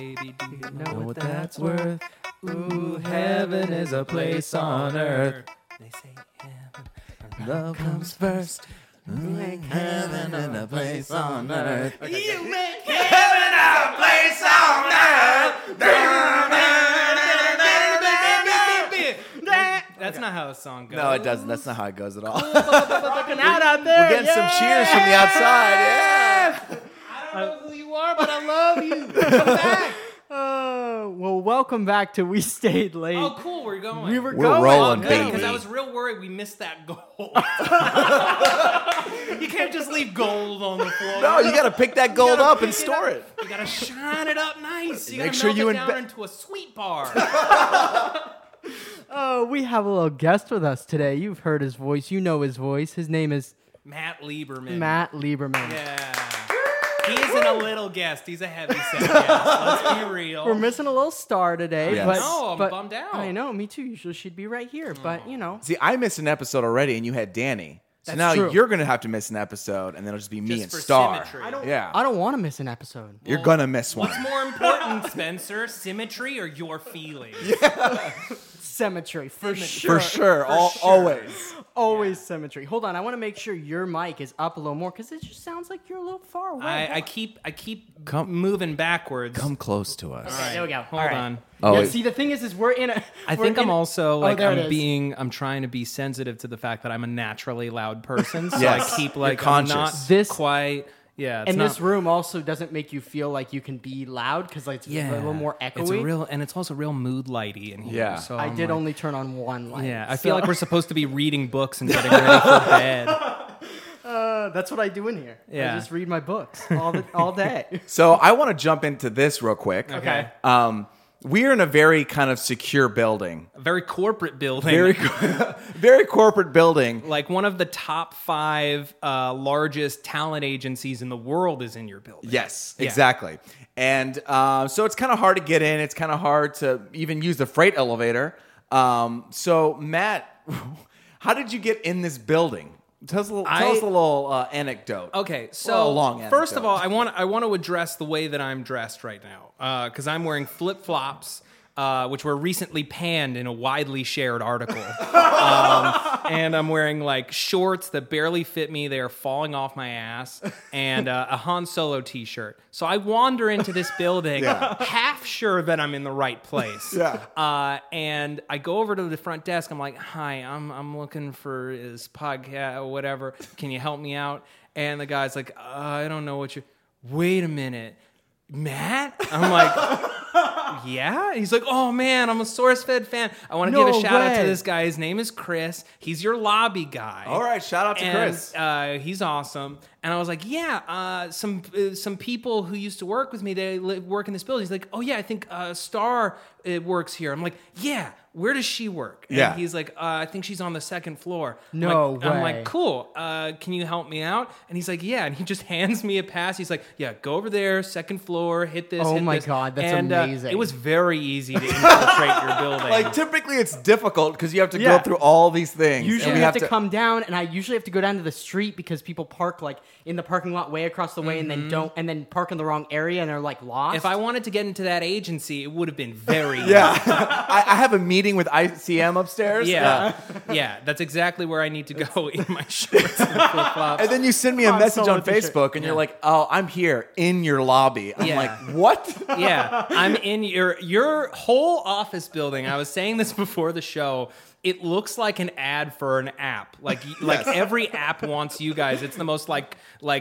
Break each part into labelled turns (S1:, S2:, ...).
S1: baby, do you
S2: Know what that's worth? Ooh, heaven is a place on earth.
S1: They say heaven.
S2: Love comes first. Make heaven and a place on earth.
S1: You make heaven a place on earth. That's not how the song goes.
S2: No, it doesn't. That's not how it goes at all.
S1: Fucking out there.
S2: We're getting some cheers from the outside. Yeah.
S1: I don't know who you are, but I love you. Come back.
S3: Well, welcome back to We Stayed Late.
S1: Oh, cool. We're going.
S2: We're rolling, baby.
S1: Because I was real worried we missed that gold. You can't just leave gold on the floor.
S2: No, you got to pick that gold up and store it.
S1: You got to shine it up nice. You got
S2: Make
S1: to
S2: sure
S1: melt
S2: you
S1: it down into a sweet bar.
S3: We have a little guest with us today. You've heard his voice. You know his voice. His name is
S1: Matt Lieberman.
S3: Matt Lieberman.
S1: Yeah. He isn't a little guest. He's a heavy set guest. Let's be real.
S3: We're missing a little star today.
S2: Yes.
S3: But,
S1: No, I'm
S3: but
S1: bummed out.
S3: I know, me too. Usually she'd be right here. But, you know.
S2: See, I missed an episode already, and you had Danny. So
S3: That's
S2: now
S3: true.
S2: you're going to have to miss an episode, and then it'll just be me
S1: Just
S2: and
S1: for
S2: Star.
S1: symmetry.
S3: I don't
S2: Yeah.
S3: want to miss an episode.
S2: You're going to miss one.
S1: What's more important, Spencer? Symmetry or your feelings?
S3: Symmetry, for sure.
S2: For sure. Always.
S3: Always symmetry. Hold on, I want to make sure your mic is up a little more because it just sounds like you're a little far away.
S1: I keep moving backwards.
S2: Come close to us.
S1: All right,
S3: there we go.
S1: Hold
S3: All right.
S1: on.
S2: Oh,
S3: Yeah,
S2: wait.
S3: see, the thing is we're in a.
S1: I
S3: we're
S1: think
S3: in
S1: I'm
S3: a-
S1: also
S3: Oh,
S1: like
S3: there it is.
S1: I'm trying to be sensitive to the fact that I'm a naturally loud person. So
S2: Yes.
S1: I keep
S2: You're
S1: like I'm
S2: conscious.
S1: not
S3: This-
S1: quite. Yeah, it's
S3: And
S1: not,
S3: this room also doesn't make you feel like you can be loud because like, it's a little more echoey.
S1: It's a real, and it's also real mood lighty in here.
S2: Yeah.
S1: So
S3: I
S1: I'm
S3: did
S1: like-
S3: only turn on one light.
S1: Yeah, I
S3: so-
S1: feel like we're supposed to be reading books and getting ready for bed.
S3: That's what I do in here.
S1: Yeah.
S3: I just read my books all day.
S2: So I want to jump into this real quick.
S1: Okay.
S2: We're in a very kind of secure building.
S1: A very corporate building.
S2: Very corporate building.
S1: Like one of the top 5 largest talent agencies in the world is in your building.
S2: Yes,
S1: Yeah.
S2: exactly. And so it's kind of hard to get in. It's kind of hard to even use the freight elevator. So Matt, how did you get in this building? Tell us a little anecdote.
S1: Okay, so
S2: Well, a long
S1: first of
S2: anecdote.
S1: all, I want to address the way that I'm dressed right now because I'm wearing flip flops, which were recently panned in a widely shared article, and I'm wearing like shorts that barely fit me; they are falling off my ass, and a Han Solo T-shirt. So I wander into this building, half sure that I'm in the right place. And I go over to the front desk. I'm like, "Hi, I'm looking for his podcast or whatever. Can you help me out?" And the guy's like, "I don't know what you." Wait a minute, Matt? I'm like, yeah? He's like, oh man, I'm a SourceFed fan. I want to give a shout out to
S3: way.
S1: this guy. His name is Chris. He's your lobby guy.
S2: All right, shout out to
S1: And,
S2: Chris.
S1: He's awesome. And I was like, yeah, some people who used to work with me, they work in this building. He's like, oh yeah, I think Star works here. I'm like, yeah, where does she work? And
S2: Yeah.
S1: he's like, I think she's on the second floor.
S3: No
S1: I'm
S3: way.
S1: like, cool. Can you help me out? And he's like, yeah. And he just hands me a pass. He's like, yeah, go over there, second floor, hit this.
S3: Oh
S1: hit
S3: my
S1: this.
S3: God, that's
S1: and,
S3: amazing.
S1: It was very easy to infiltrate your building.
S2: Like typically it's difficult because you have to
S3: Yeah.
S2: go through all these things.
S3: Usually
S2: and we
S3: you have to come down, and I usually have to go down to the street because people park like in the parking lot way across the way, and then park in the wrong area, and they're like lost.
S1: if I wanted to get into that agency, it would have been very
S2: Yeah, I have a meeting with ICM upstairs.
S1: Yeah. Yeah, that's exactly where I need to go in my shorts and flip-flops.
S2: And then you send me a
S3: Han
S2: message
S3: Solo
S2: on
S3: t-shirt.
S2: Facebook, and you're like, "Oh, I'm here in your lobby." I'm
S1: Yeah.
S2: like, "What?"
S1: Yeah, I'm in your whole office building. I was saying this before the show. It looks like an ad for an app. Like every app wants you guys. It's the most like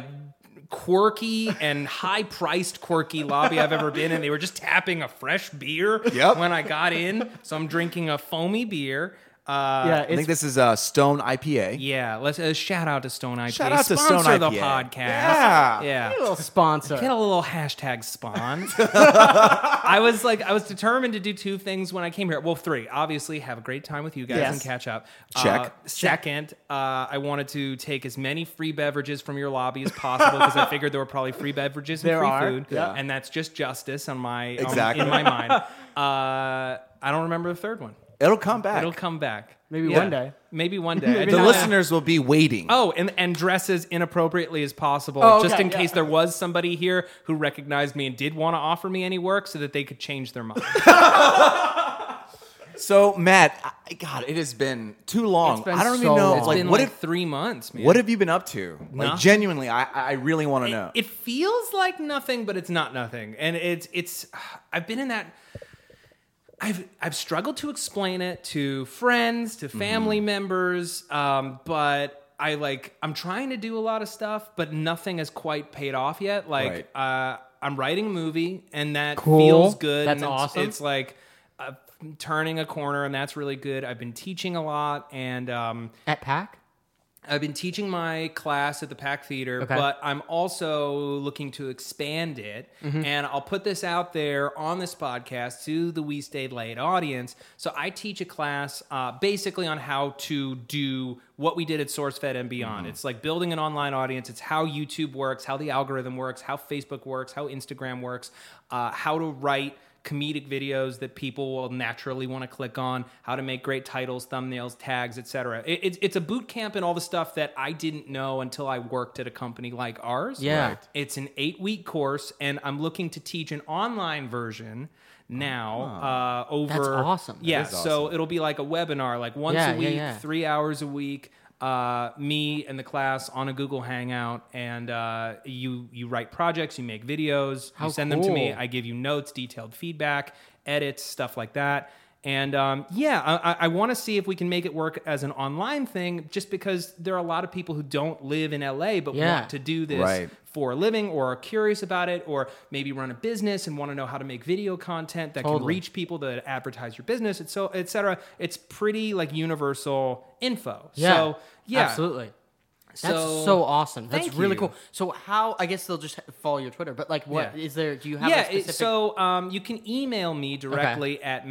S1: quirky and high-priced quirky lobby I've ever been in. They were just tapping a fresh beer
S2: Yep.
S1: when I got in, so I'm drinking a foamy beer.
S3: yeah,
S2: I think this is Stone IPA.
S1: Yeah, let's shout out to Stone IPA.
S2: Shout out to
S1: Sponsor
S2: Stone
S1: the
S2: IPA.
S1: podcast.
S2: Yeah.
S3: a little sponsor.
S1: Get a little hashtag spawn. I was determined to do 2 things when I came here. Well, 3. Obviously, have a great time with you guys
S3: Yes.
S1: and catch up.
S2: Check.
S1: Second, I wanted to take as many free beverages from your lobby as possible because I figured there were probably free beverages and
S3: There
S1: free
S3: are,
S1: food.
S3: yeah.
S1: And that's just justice on my
S2: Exactly.
S1: in my mind. I don't remember the third one.
S2: It'll come back.
S1: It'll come back.
S3: Maybe one day.
S1: Maybe one day.
S2: The listeners will be waiting.
S1: Oh, and dress as inappropriately as possible, just in case there was somebody here who recognized me and did want to offer me any work so that they could change their mind.
S2: So, Matt, God, it has been too long.
S3: It's been
S2: I don't even
S3: so
S2: know.
S3: long.
S1: It's
S2: Like,
S1: been
S2: what
S1: like
S2: if,
S1: 3 months, man.
S2: what have you been up to? Like,
S1: Nothing.
S2: genuinely, I really want to know.
S1: It feels like nothing, but it's not nothing. And it's I've been in that. I've struggled to explain it to friends, to family members, but I'm trying to do a lot of stuff, but nothing has quite paid off yet. Like I'm writing a movie, and that feels good.
S3: That's
S1: and
S3: awesome.
S1: It's like turning a corner, and that's really good. I've been teaching a lot, and
S3: At PAC?
S1: I've been teaching my class at the PAC Theater, but I'm also looking to expand it. And I'll put this out there on this podcast to the We Stayed Late audience. So I teach a class basically on how to do what we did at SourceFed and beyond. It's like building an online audience. It's how YouTube works, how the algorithm works, how Facebook works, how Instagram works, how to write comedic videos that people will naturally want to click on, how to make great titles, thumbnails, tags, etc. It's a boot camp and all the stuff that I didn't know until I worked at a company like ours.
S3: Yeah. Right.
S1: It's an 8-week course, and I'm looking to teach an online version now over...
S3: That's awesome.
S1: Yeah,
S2: That is
S1: so
S2: awesome.
S1: it'll be like a webinar, like once a week, 3 hours a week, me and the class on a Google Hangout, and you write projects, you make videos,
S3: How
S1: you send them to me,
S3: cool.
S1: I give you notes, detailed feedback, edits, stuff like that. And I want to see if we can make it work as an online thing, just because there are a lot of people who don't live in LA but want to do this for a living, or are curious about it, or maybe run a business and want to know how to make video content that can reach people that advertise your business, et cetera. It's pretty like universal info.
S3: Yeah.
S1: So yeah,
S3: Absolutely. That's so awesome. That's
S1: Thank
S3: really
S1: you.
S3: cool. So how, I guess they'll just follow your Twitter, but like what is there, do you have a
S1: Yeah,
S3: specific?
S1: so you can email me directly at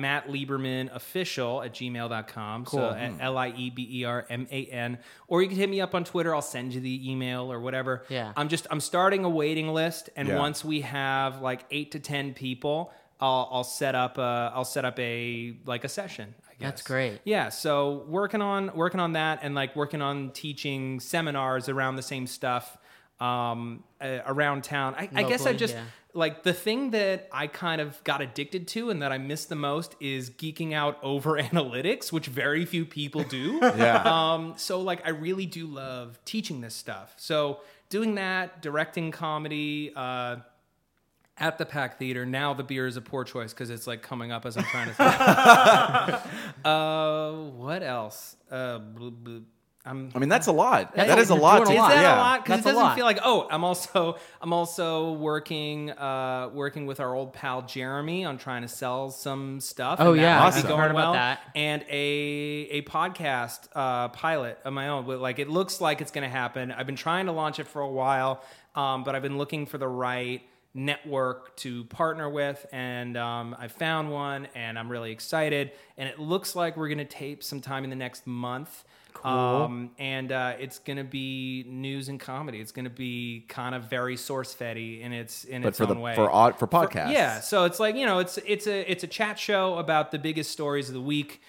S1: mattliebermanofficial@gmail.com.
S3: Cool.
S1: So at LIEBERMAN. Or you can hit me up on Twitter. I'll send you the email or whatever.
S3: Yeah.
S1: I'm starting a waiting list, and
S2: Yeah.
S1: once we have like 8 to 10 people, I'll set up a session.
S3: That's great.
S1: Yeah, so working on that, and like working on teaching seminars around the same stuff around town. I guess I
S3: Locally,
S1: just
S3: yeah.
S1: like the thing that I kind of got addicted to and that I miss the most is geeking out over analytics, which very few people do.
S2: Yeah.
S1: So like I really do love teaching this stuff. So doing that, directing comedy, at the PAC Theater. Now the beer is a poor choice because it's like coming up as I'm trying to say. What else?
S2: I mean, that's a lot. That is a
S3: you're
S2: lot.
S3: doing
S1: Is
S3: a lot.
S1: that
S2: Yeah.
S1: a lot? Because it
S3: That's a
S1: doesn't
S3: lot.
S1: feel like. Oh, I'm also working with our old pal Jeremy on trying to sell some stuff.
S3: Oh,
S1: and that
S3: yeah.
S1: might be
S2: Awesome.
S1: going
S3: Heard about
S1: well.
S3: that.
S1: And a podcast pilot of my own. But like it looks like it's going to happen. I've been trying to launch it for a while, but I've been looking for the right network to partner with, and I found one, and I'm really excited. And it looks like we're going to tape sometime in the next month.
S3: Cool.
S1: And it's going to be news and comedy. It's going to be kind of very SourceFed-y in its
S2: for
S1: own way.
S2: for podcasts.
S1: Yeah, so it's like, it's a chat show about the biggest stories of the week.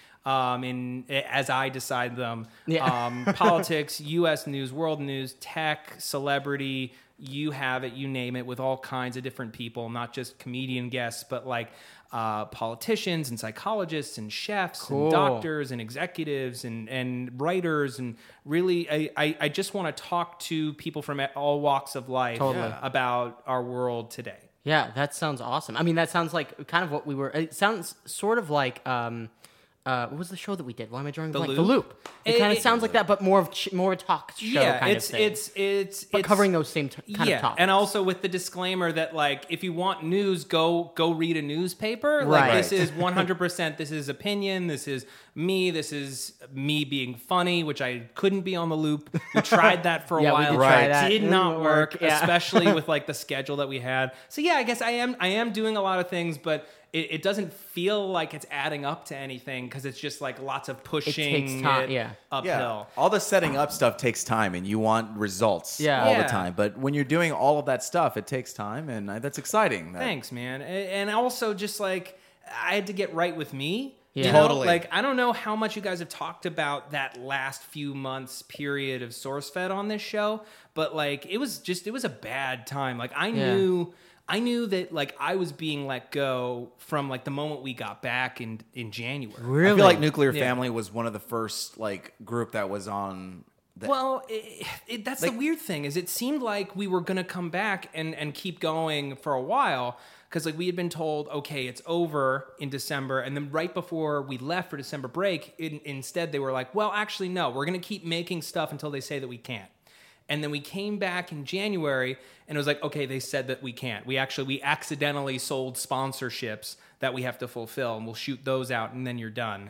S1: As I decide them, politics, U.S. news, world news, tech, celebrity, you have it, you name it, with all kinds of different people, not just comedian guests, but like politicians and psychologists and chefs and doctors and executives and writers, and really, I just want to talk to people from all walks of life about our world today.
S3: Yeah, that sounds awesome. I mean, that sounds like kind of what we were. It sounds sort of like what was the show that we did? Why am I drawing a blank? The Loop. It kind of sounds like that, but more of a talk show kind of thing.
S1: It's
S3: covering those same kind of topics.
S1: and also with the disclaimer that like if you want news, go read a newspaper.
S3: Right.
S1: Like this is 100%. This is opinion. This is me. This is me being funny, which I couldn't be on the Loop. We tried that for a
S3: Yeah, we
S1: while.
S3: did try that.
S1: Did
S3: It
S1: not
S3: didn't
S1: work,
S3: work. Yeah.
S1: especially with like the schedule that we had. So yeah, I guess I am doing a lot of things, but it doesn't feel like it's adding up to anything because it's just like lots of pushing
S3: takes time,
S1: it uphill.
S2: Yeah. All the setting up stuff takes time, and you want results
S3: Yeah.
S2: all
S1: Yeah.
S2: the time. But when you're doing all of that stuff, it takes time, and that's exciting.
S1: Thanks, man. And also just like I had to get right with me
S3: Yeah.
S2: Totally.
S1: Like, I don't know how much you guys have talked about that last few months period of SourceFed on this show, but like, it was a bad time. Like, I knew that like I was being let go from like the moment we got back in January.
S3: Really?
S2: I feel like Nuclear Family was one of the first like group that was on.
S1: Well, that's the weird thing is it seemed like we were going to come back and keep going for a while because like we had been told, okay, it's over in December. And then right before we left for December break, instead they were like, well, actually, no, we're going to keep making stuff until they say that we can't. And then we came back in January and it was like, okay, they said that we can't. We accidentally sold sponsorships that we have to fulfill and we'll shoot those out and then you're done.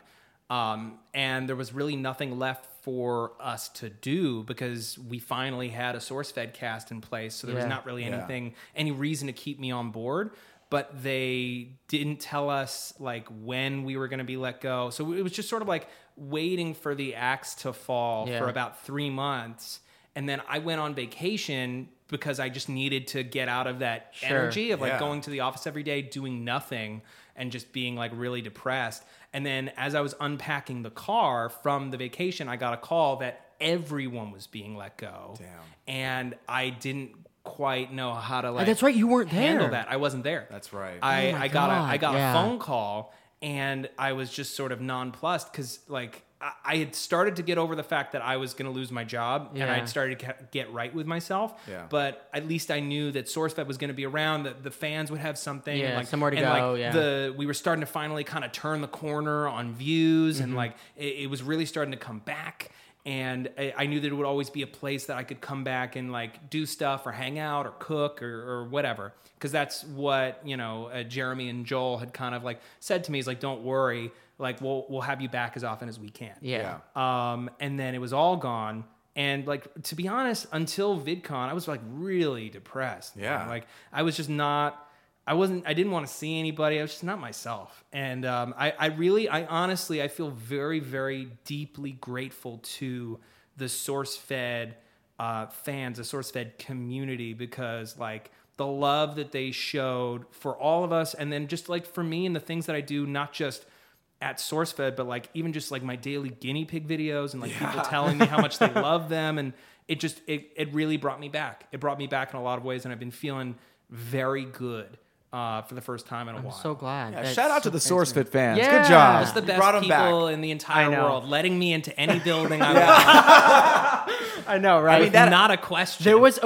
S1: And there was really nothing left for us to do because we finally had a SourceFed cast in place. So there was not really any reason to keep me on board. But they didn't tell us like when we were going to be let go. So it was just sort of like waiting for the axe to fall for about 3 months. And then I went on vacation because I just needed to get out of that energy of like going to the office every day, doing nothing and just being like really depressed. And then as I was unpacking the car from the vacation, I got a call that everyone was being let go.
S2: Damn.
S1: And I didn't quite know how to like
S3: that's right, you weren't
S1: handle
S3: there.
S1: that. I wasn't there.
S2: That's right.
S1: I got a phone call and I was just sort of nonplussed because like I had started to get over the fact that I was going to lose my job and I had started to get right with myself.
S2: Yeah.
S1: But at least I knew that SourceFed was going to be around, that the fans would have something.
S3: Yeah,
S1: and like,
S3: somewhere to
S1: and
S3: go.
S1: Like we were starting to finally kind of turn the corner on views and like it was really starting to come back. And I knew that it would always be a place that I could come back and like do stuff or hang out or cook or whatever. Because that's what, Jeremy and Joel had kind of like said to me is like, don't worry, like we'll have you back as often as we can.
S3: Yeah.
S1: And then it was all gone. And like, to be honest, until VidCon, I was like really depressed.
S2: Yeah.
S1: Like I was just not, I didn't want to see anybody. I was just not myself. And I honestly feel very, very deeply grateful to the SourceFed fans, the SourceFed community, because like the love that they showed for all of us. And then just like for me and the things that I do, not just at SourceFed, but like even just like my daily guinea pig videos and like people telling me how much they love them. And it really brought me back. It brought me back in a lot of ways. And I've been feeling very good. For the first time in a while.
S3: I'm so glad.
S2: Yeah, shout out to the SourceFed fans.
S3: Yeah.
S2: Good job.
S1: It's the best people in the entire world, letting me into any building I want.
S3: I know, right?
S1: I mean, not a question.
S3: There was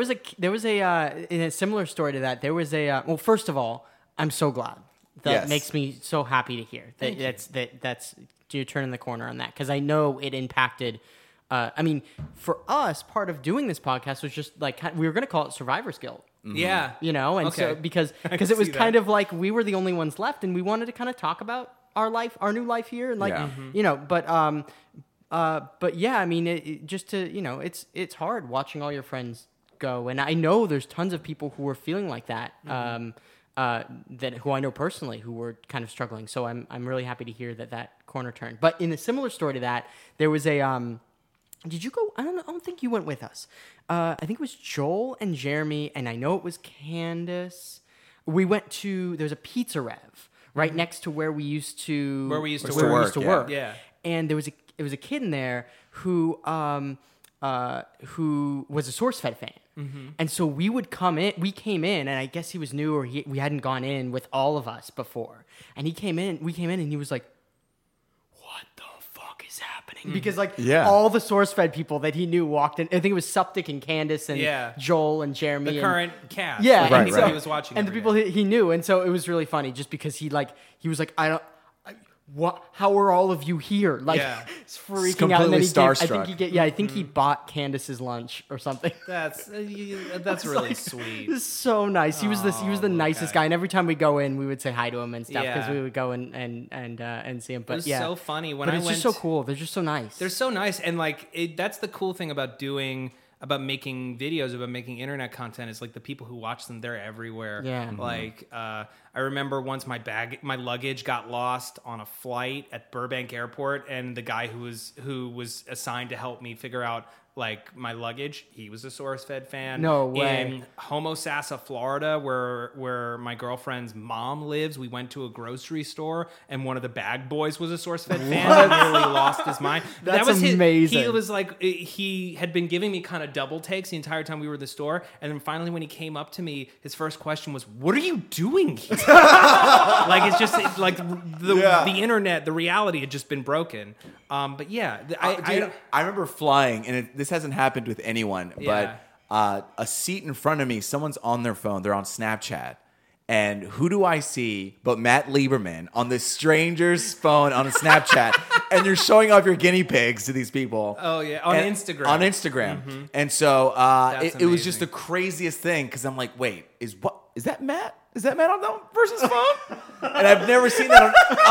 S3: in a similar story to that. There was well, first of all, I'm so glad. That makes me so happy to hear that's you're turning the corner on that because I know it impacted. I mean, for us, part of doing this podcast was just like we were going to call it Survivor's Guild.
S1: Mm-hmm. Yeah.
S3: And so because it was kind of like we were the only ones left and we wanted to kind of talk about our life, our new life here. And like, but yeah, I mean, it's hard watching all your friends go. And I know there's tons of people who are feeling like that, who I know personally who were kind of struggling. So I'm really happy to hear that corner turned. But in a similar story to that, there was a, did you go? I don't think you went with us. I think it was Joel and Jeremy, and I know it was Candace. We went to, there's a Pizza Rev right next to where we used to work.
S1: Yeah.
S3: And there was a kid in there who was a SourceFed fan. Mm-hmm. And so we came in, and I guess he was new or we hadn't gone in with all of us before. And we came in and he was like, what the fuck is happening? Because all the SourceFed people that he knew walked in. I think it was Suptic and Candace and Joel and Jeremy.
S1: The current cast.
S3: Yeah.
S1: Like, right. He was watching.
S3: And the people he knew. And so it was really funny just because he was like, what? How are all of you here? Like, it's freaking out. And then
S2: starstruck.
S3: I think he bought Candace's lunch or something.
S1: That's really sweet.
S3: This is so nice. He was the nicest guy, and every time we go in, we would say hi to him and stuff because we would go and see him. But
S1: it was so funny when
S3: it's just so cool. They're just so nice.
S1: They're so nice, and like that's the cool thing about making videos, about making internet content is like the people who watch them, they're everywhere.
S3: Yeah.
S1: Like I remember once my luggage got lost on a flight at Burbank Airport, and the guy who was assigned to help me figure out like my luggage. He was a SourceFed fan.
S3: No way.
S1: In Homosassa, Florida, where my girlfriend's mom lives, we went to a grocery store and one of the bag boys was a SourceFed fan. He nearly lost his mind.
S3: That was amazing.
S1: He was like, he had been giving me kind of double takes the entire time we were at the store, and then finally when he came up to me, his first question was, "What are you doing here?" Like it's just like the internet, the reality had just been broken. But yeah,
S2: I remember flying, and this hasn't happened with anyone, but a seat in front of me, someone's on their phone, they're on Snapchat, and who do I see but Matt Lieberman on this stranger's phone on a Snapchat, and you're showing off your guinea pigs to these people.
S1: Oh yeah, on Instagram.
S2: On Instagram, mm-hmm. And so it was just the craziest thing because I'm like, wait, is that Matt? Is that Matt on that person's phone? And I've never seen that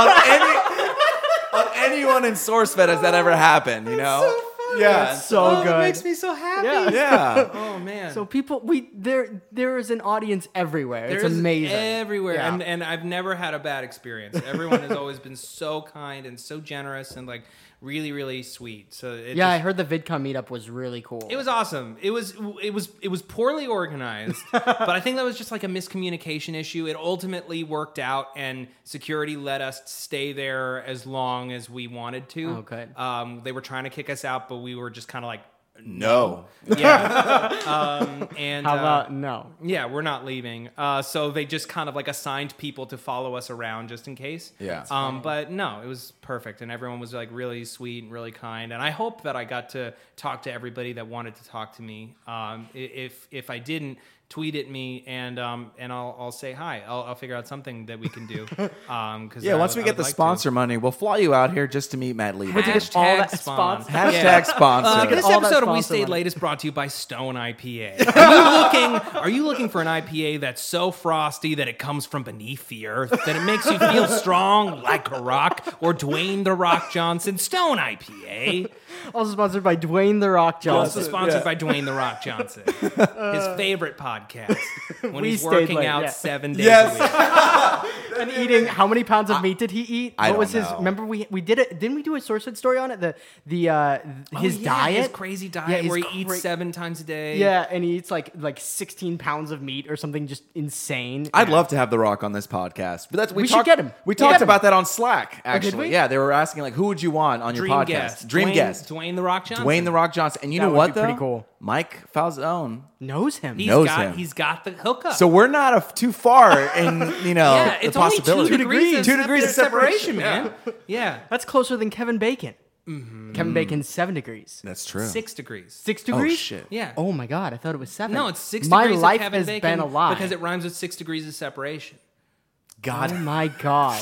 S2: on anyone in SourceFed has that ever happened, you know?
S1: So funny.
S2: Yeah,
S3: it's so good.
S1: It makes me so happy.
S2: Yeah.
S1: Oh man.
S3: So people, there is an audience everywhere. It's amazing.
S1: Everywhere,
S3: yeah.
S1: and I've never had a bad experience. Everyone has always been so kind and so generous and like really, really sweet. So
S3: I heard the VidCon meetup was really cool.
S1: It was awesome. It was poorly organized, but I think that was just like a miscommunication issue. It ultimately worked out, and security let us stay there as long as we wanted to.
S3: Oh, good.
S1: They were trying to kick us out, but we were just kind of like,
S2: no.
S1: Yeah. And
S3: how about no?
S1: Yeah, we're not leaving. So they just kind of like assigned people to follow us around just in case.
S2: Yeah.
S1: But no, it was perfect, and everyone was like really sweet and really kind. And I hope that I got to talk to everybody that wanted to talk to me. If I didn't, tweet at me and I'll say hi. I'll figure out something that we can do.
S2: Once we get the sponsor money, we'll fly you out here just to meet Matt Lee.
S1: Hashtag
S2: sponsor.
S1: This episode of We Stayed Late is brought to you by Stone IPA. Are you looking for an IPA that's so frosty that it comes from beneath the earth, that it makes you feel strong like a rock, or Dwayne The Rock Johnson? Stone IPA.
S3: Also sponsored by Dwayne The Rock Johnson.
S1: Also sponsored by Dwayne The Rock Johnson. His favorite podcast when he's working out 7 days a week.
S3: And eating, how many pounds of meat did he eat?
S2: I
S3: what was
S2: don't
S3: his?
S2: know.
S3: Remember we did it? Didn't we do a SourceFed story on it? His diet,
S1: his crazy diet, where he eats 7 times a day.
S3: Yeah, and he eats like 16 pounds of meat or something, just insane.
S2: I'd love to have The Rock on this podcast, but
S3: we should get him.
S2: We talked about that on Slack. Actually,
S3: did we?
S2: Yeah, they were asking like, who would you want on your podcast? Dream guest,
S1: Dwayne The Rock Johnson.
S2: Dwayne The Rock Johnson. And you
S3: That
S2: know
S3: would
S2: what
S3: be
S2: though?
S3: pretty cool.
S2: Mike Falzone
S3: knows him.
S1: He's got the hookup.
S2: So we're not too far in
S1: yeah,
S2: the
S1: it's
S2: possibility.
S1: only 2 degrees.
S2: 2 degrees of separation,
S1: man. Yeah.
S3: That's closer than Kevin Bacon.
S1: Mm-hmm.
S3: Kevin Bacon's 7 degrees.
S2: That's true.
S1: 6 degrees.
S3: 6 degrees?
S2: Oh shit.
S1: Yeah.
S3: Oh my god, I thought it was 7.
S1: No, it's 6
S3: My
S1: degrees
S3: life
S1: of Kevin
S3: has
S1: Bacon
S3: been a lie.
S1: because it rhymes with 6 degrees of separation.
S2: God.
S3: Oh my god.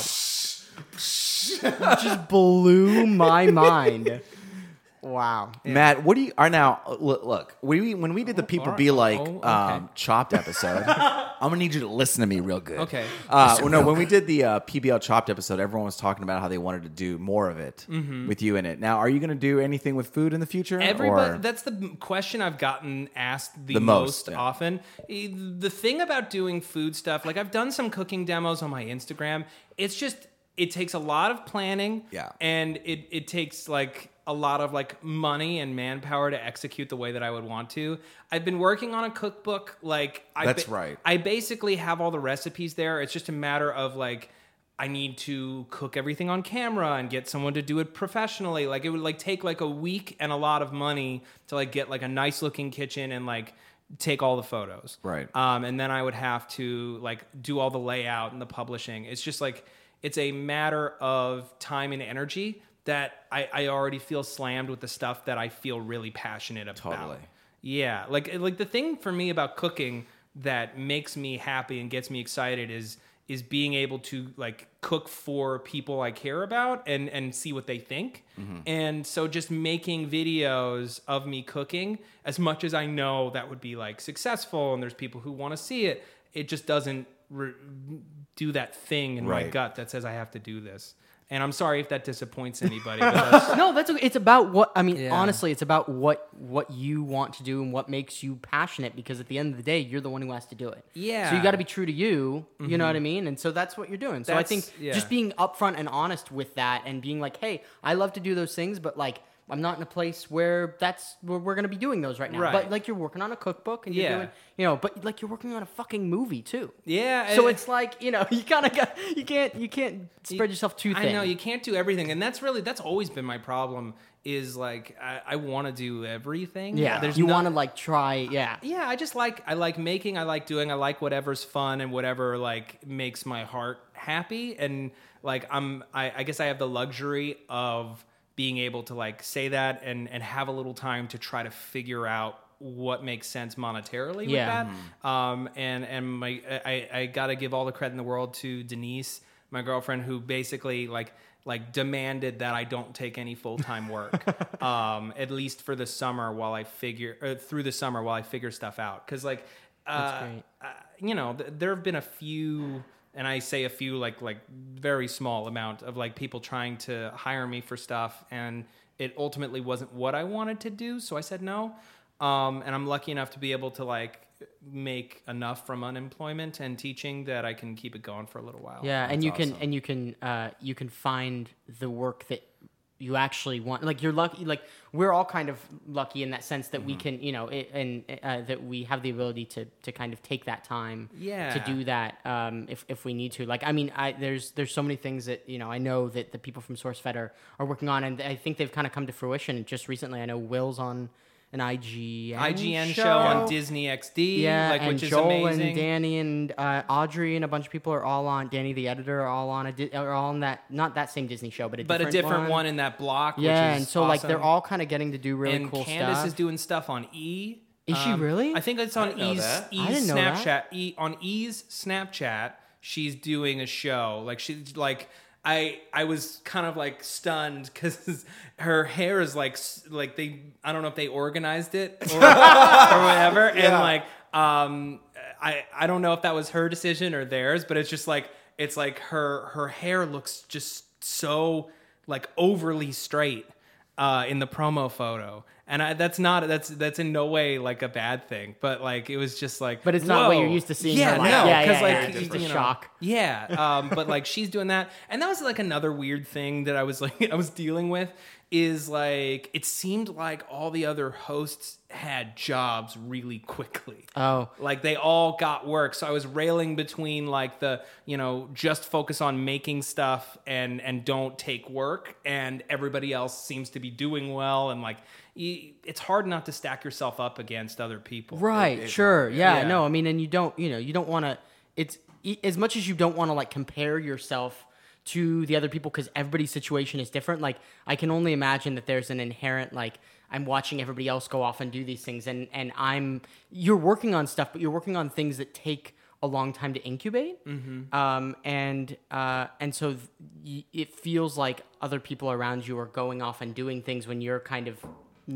S3: Just blew my mind. Wow.
S2: Yeah. Matt, what do you are now? Look, when we did the People Be Like Chopped episode, I'm gonna need you to listen to me real good.
S1: Okay.
S2: When we did the PBL Chopped episode, everyone was talking about how they wanted to do more of it with you in it. Now, are you gonna do anything with food in the future?
S1: Everybody, that's the question I've gotten asked the most often. The thing about doing food stuff, like I've done some cooking demos on my Instagram. It's just it takes a lot of planning.
S2: Yeah.
S1: And it takes like a lot of like money and manpower to execute the way that I would want to. I've been working on a cookbook. That's right. I basically have all the recipes there. It's just a matter of like, I need to cook everything on camera and get someone to do it professionally. Like it would like take like a week and a lot of money to like get like a nice looking kitchen and like take all the photos.
S2: Right.
S1: And then I would have to like do all the layout and the publishing. It's just like, it's a matter of time and energy that I already feel slammed with the stuff that I feel really passionate about.
S2: Totally.
S1: Yeah. Like the thing for me about cooking that makes me happy and gets me excited is being able to like cook for people I care about and see what they think. Mm-hmm. And so just making videos of me cooking, as much as I know that would be like successful and there's people who want to see it, it just doesn't do that thing in my gut that says I have to do this. And I'm sorry if that disappoints anybody. But
S3: no, that's okay. It's about what honestly, it's about what you want to do and what makes you passionate. Because at the end of the day, you're the one who has to do it. Yeah. So you got to be true to you. Mm-hmm. You know what I mean? And so that's what you're doing. So I think just being upfront and honest with that, and being like, hey, I love to do those things, but like I'm not in a place where we're going to be doing those right now.
S1: Right.
S3: But like you're working on a cookbook and you're doing, but like you're working on a fucking movie too.
S1: Yeah.
S3: So it's like, you kind of you can't spread yourself too thin.
S1: I know you can't do everything. And that's always been my problem is like, I want to do everything.
S3: Yeah. You want to like try. Yeah.
S1: Yeah. I like making, I like doing, I like whatever's fun and whatever like makes my heart happy. And like, I guess I have the luxury of being able to like say that and have a little time to try to figure out what makes sense monetarily with that. And I got to give all the credit in the world to Denise, my girlfriend, who basically like demanded that I don't take any full-time work, at least for the summer while I through the summer while I figure stuff out. Cause like,
S3: That's great.
S1: There have been a few, and I say a few like very small amount of like people trying to hire me for stuff, and it ultimately wasn't what I wanted to do, so I said no. And I'm lucky enough to be able to like make enough from unemployment and teaching that I can keep it going for a little while.
S3: Yeah, and you can find the work that you actually want. Like you're lucky. Like we're all kind of lucky in that sense that we can, that we have the ability to kind of take that time to do that if we need to. Like I mean, there's so many things that I know that the people from SourceFed are working on, and I think they've kind of come to fruition. And just recently, I know Will's on an IGN
S1: show on Disney XD, which is
S3: Joel
S1: amazing.
S3: And Danny and Audrey and a bunch of people are all on. Danny the editor are all on that, not that same Disney show, but a different
S1: one in that block.
S3: Yeah,
S1: which is
S3: and so
S1: awesome.
S3: like they're all kind of getting to do really cool stuff.
S1: And Candace is doing stuff on E.
S3: Is she really?
S1: I think it's on E's
S3: Snapchat.
S1: On E's Snapchat, she's doing a show. Like she's like. I was kind of like stunned because her hair is like I don't know if they organized it or whatever, and like I don't know if that was her decision or theirs, but it's just like her hair looks just so like overly straight in the promo photo. And that's in no way like a bad thing, but like it was just like,
S3: but it's not what you're used to seeing.
S1: Yeah,
S3: her
S1: no,
S3: because just a shock.
S1: Yeah, but like she's doing that, and that was like another weird thing that I was dealing with is like it seemed like all the other hosts had jobs really quickly.
S3: Oh,
S1: like they all got work, so I was railing between like the just focus on making stuff and don't take work, and everybody else seems to be doing well, and like. It's hard not to stack yourself up against other people.
S3: Right, sure. Yeah, no, I mean, and you don't want to, it's as much as you don't want to like compare yourself to the other people because everybody's situation is different. Like I can only imagine that there's an inherent, like I'm watching everybody else go off and do these things and you're working on stuff, but you're working on things that take a long time to incubate. Mm-hmm. And so it feels like other people around you are going off and doing things when you're kind of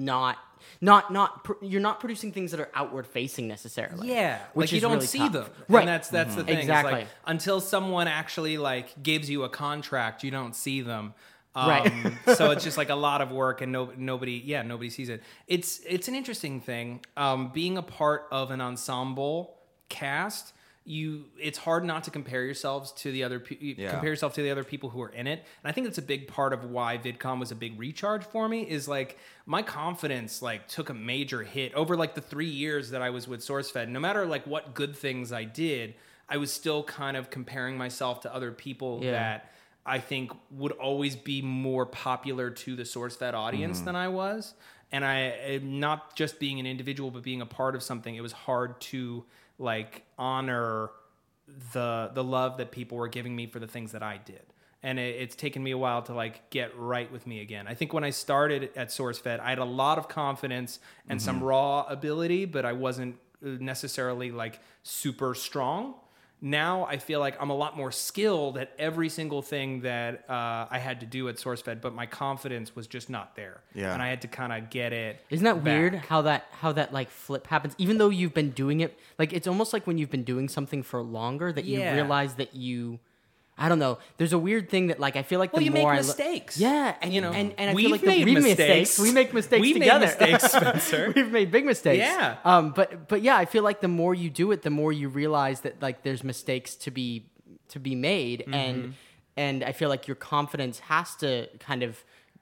S3: you're not producing things that are outward facing necessarily.
S1: Yeah,
S3: which
S1: like you don't
S3: really
S1: see
S3: tough.
S1: them.
S3: Right,
S1: and that's the thing.
S3: Exactly.
S1: Like, until someone actually like gives you a contract, you don't see them.
S3: Right.
S1: So it's just like a lot of work, and nobody sees it. It's an interesting thing. Being a part of an ensemble cast. It's hard not to compare yourselves to the other compare yourself to the other people who are in it, and I think that's a big part of why VidCon was a big recharge for me. Is like my confidence like took a major hit over like the 3 years that I was with SourceFed. No matter like what good things I did, I was still kind of comparing myself to other people that I think would always be more popular to the SourceFed audience than I was. And I not just being an individual, but being a part of something. It was hard to like honor the love that people were giving me for the things that I did. And it's taken me a while to like get right with me again. I think when I started at SourceFed, I had a lot of confidence and some raw ability, but I wasn't necessarily like super strong. Now I feel like I'm a lot more skilled at every single thing that I had to do at SourceFed, but my confidence was just not there. Yeah. And I had to kind of get it.
S3: Isn't that
S1: back.
S3: weird how that like flip happens? Even though you've been doing it, like it's almost like when you've been doing something for longer that you realize that I don't know. There's a weird thing that like I feel like the
S1: you
S3: more
S1: make mistakes.
S3: And and I feel like
S1: made mistakes.
S3: We make mistakes together.
S1: Made mistakes, Spencer.
S3: We've made big mistakes.
S1: Yeah.
S3: But yeah, I feel like the more you do it, the more you realize that like there's mistakes to be made, and I feel like your confidence has to kind of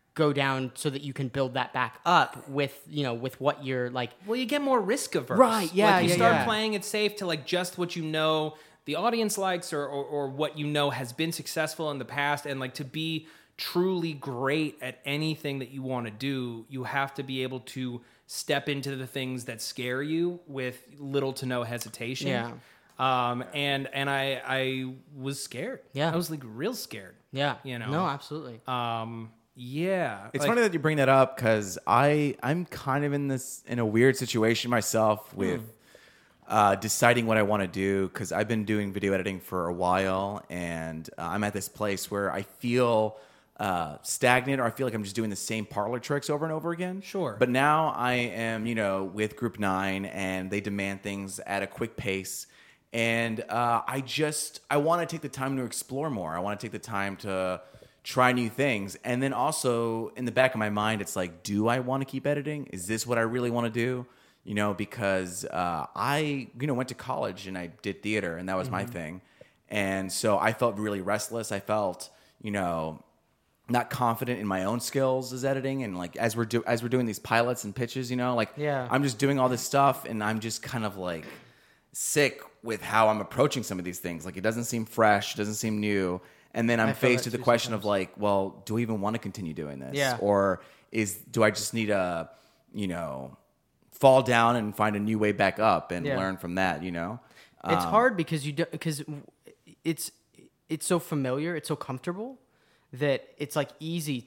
S3: go down so that you can build that back up with what you're like.
S1: Well, you get more risk averse.
S3: Right, yeah,
S1: like you start playing it safe to like just what you know the audience likes or what you know has been successful in the past, and like to be truly great at anything that you want to do, you have to be able to step into the things that scare you with little to no hesitation.
S3: Yeah.
S1: And I was scared.
S3: Yeah.
S1: I was like real scared.
S3: Yeah.
S1: You know?
S3: No, absolutely.
S1: Yeah.
S2: It's funny that you bring that up because I'm kind of in a weird situation myself with deciding what I want to do, because I've been doing video editing for a while, and I'm at this place where I feel stagnant, or I feel like I'm just doing the same parlor tricks over and over again.
S1: Sure.
S2: But now I am, with Group 9, and they demand things at a quick pace. And I want to take the time to explore more. I want to take the time to try new things. And then also in the back of my mind, it's like, do I want to keep editing? Is this what I really want to do? Because I, went to college and I did theater, and that was my thing. And so I felt really restless. I felt, not confident in my own skills as editing. And like, as we're doing these pilots and pitches, I'm just doing all this stuff, and I'm just kind of like sick with how I'm approaching some of these things. Like, it doesn't seem fresh, doesn't seem new. And then I'm faced with the question of like, well, do I even want to continue doing this?
S3: Yeah.
S2: Or do I just need to, fall down and find a new way back up and learn from that,
S3: It's hard because it's so familiar, it's so comfortable that it's like it's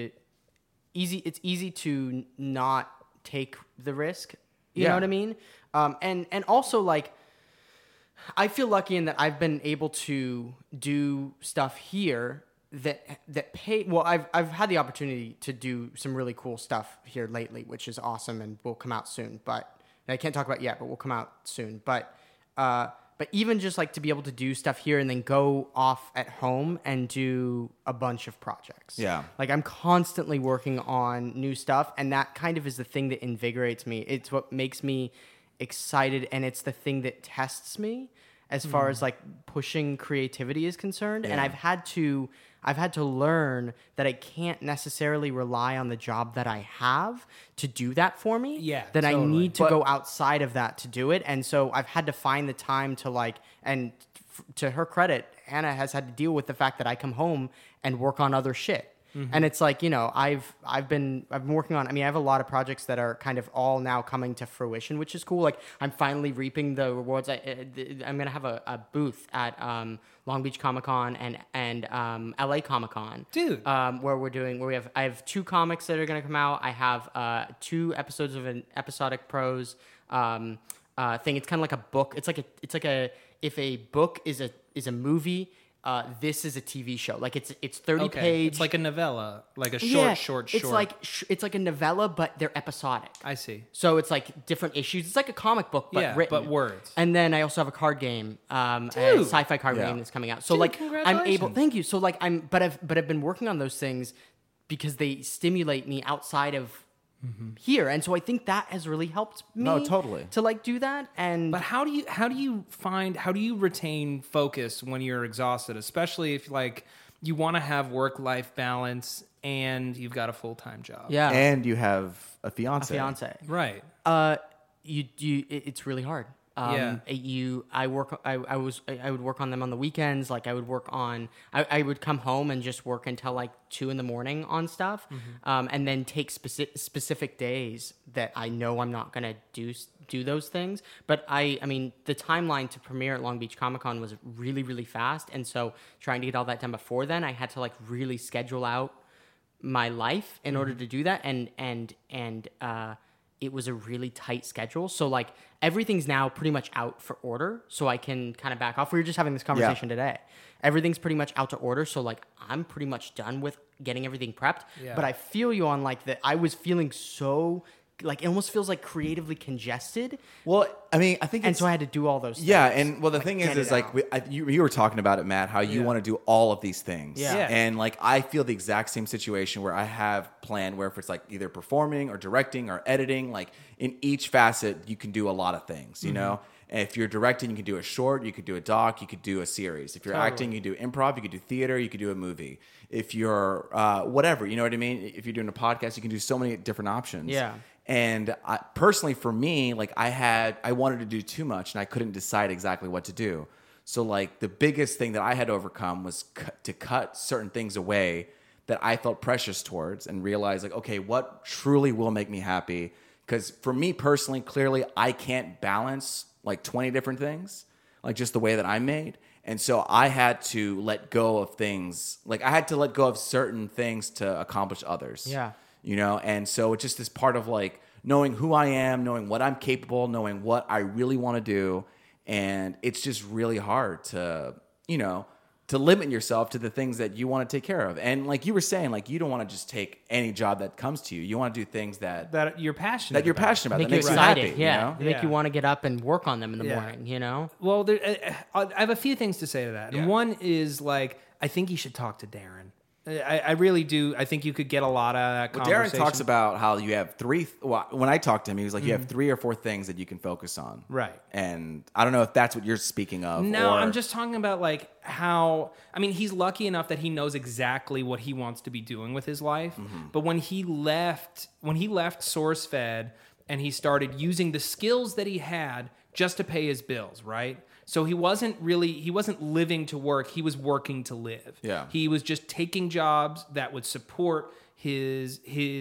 S3: easy to not take the risk. You know what I mean? And also like, I feel lucky in that I've been able to do stuff here that pay. Well, I've had the opportunity to do some really cool stuff here lately, which is awesome and will come out soon. But I can't talk about it yet, but will come out soon. But even just like to be able to do stuff here and then go off at home and do a bunch of projects.
S2: Yeah.
S3: Like, I'm constantly working on new stuff, and that kind of is the thing that invigorates me. It's what makes me excited, and it's the thing that tests me as far as like pushing creativity is concerned. And I've had to learn that I can't necessarily rely on the job that I have to do that for me.
S1: Yeah,
S3: that
S1: totally.
S3: I need to go outside of that to do it. And so I've had to find the time to like, and to her credit, Anna has had to deal with the fact that I come home and work on other shit. And it's like, I've been working on, I have a lot of projects that are kind of all now coming to fruition, which is cool. Like, I'm finally reaping the rewards. I'm going to have a booth at Long Beach Comic Con and LA Comic Con.
S1: Dude.
S3: I have 2 comics that are going to come out. I have 2 episodes of an episodic prose thing. It's kind of like a book. It's like if a book is a movie, this is a TV show. Like, it's 30 page.
S1: It's like a novella, like a short.
S3: It's like a novella, but they're episodic.
S1: I see.
S3: So it's like different issues. It's like a comic book, but written.
S1: But words.
S3: And then I also have a card game, a sci-fi card game that's coming out. So like, I'm able. Thank you. So like, I've been working on those things because they stimulate me outside of here, and so I think that has really helped me.
S2: No, totally.
S3: To like do that. And
S1: but how do you retain focus when you're exhausted, especially if like you want to have work-life balance and you've got a full-time job?
S3: Yeah,
S2: and you have a fiance.
S1: Right.
S3: It's really hard. I would work on them on the weekends. Like, I would come home and just work until like 2 a.m. on stuff. And then take specific days that I know I'm not going to do those things. But the timeline to premiere at Long Beach Comic Con was really, really fast. And so trying to get all that done before then, I had to like really schedule out my life in order to do that. And it was a really tight schedule. So like, everything's now pretty much out for order, so I can kind of back off. We were just having this conversation today. Everything's pretty much out to order, so like, I'm pretty much done with getting everything prepped. Yeah. But I feel you on like that. I was feeling so like, it almost feels like creatively congested.
S2: Well, I think
S3: and so I had to do all those things.
S2: Yeah, and well, the thing is like, you were talking about it, Matt, how you want to do all of these things.
S3: Yeah.
S2: And like, I feel the exact same situation where I have planned where if it's like either performing or directing or editing, like in each facet, you can do a lot of things, you know? if you're directing, you can do a short, you could do a doc, you could do a series. If you're acting, you do improv, you could do theater, you could do a movie. If you're whatever, you know what I mean? If you're doing a podcast, you can do so many different options.
S3: Yeah.
S2: And personally, for me, like I wanted to do too much and I couldn't decide exactly what to do. So like the biggest thing that I had to overcome was to cut certain things away that I felt precious towards and realize like, okay, what truly will make me happy? Because for me personally, clearly, I can't balance like 20 different things, like just the way that I'm made. And so I had to let go of things. Like I had to let go of certain things to accomplish others.
S3: Yeah.
S2: You know? And so it's just this part of like knowing who I am, knowing what I'm capable, knowing what I really want to do. And it's just really hard to, you know, to limit yourself to the things that you want to take care of. And like you were saying, like you don't want to just take any job that comes to you. You want to do things that
S1: you're passionate
S2: about. That
S3: make
S2: makes
S3: you
S2: you
S3: excited.
S2: happy.
S3: Yeah.
S2: You know?
S3: They make you want to get up and work on them in the morning, you know?
S1: Well, I have a few things to say to that. And one is like, I think you should talk to Darren. I really do. I think you could get a lot of that conversation.
S2: Darren talks about how you have when I talked to him, he was like, you have 3 or 4 things that you can focus on.
S1: Right.
S2: And I don't know if that's what you're speaking of.
S1: No, I'm just talking about like how, I mean, he's lucky enough that he knows exactly what he wants to be doing with his life. Mm-hmm. But when he left SourceFed and he started using the skills that he had just to pay his bills, right? So he wasn't living to work. He was working to live.
S2: Yeah.
S1: He was just taking jobs that would support his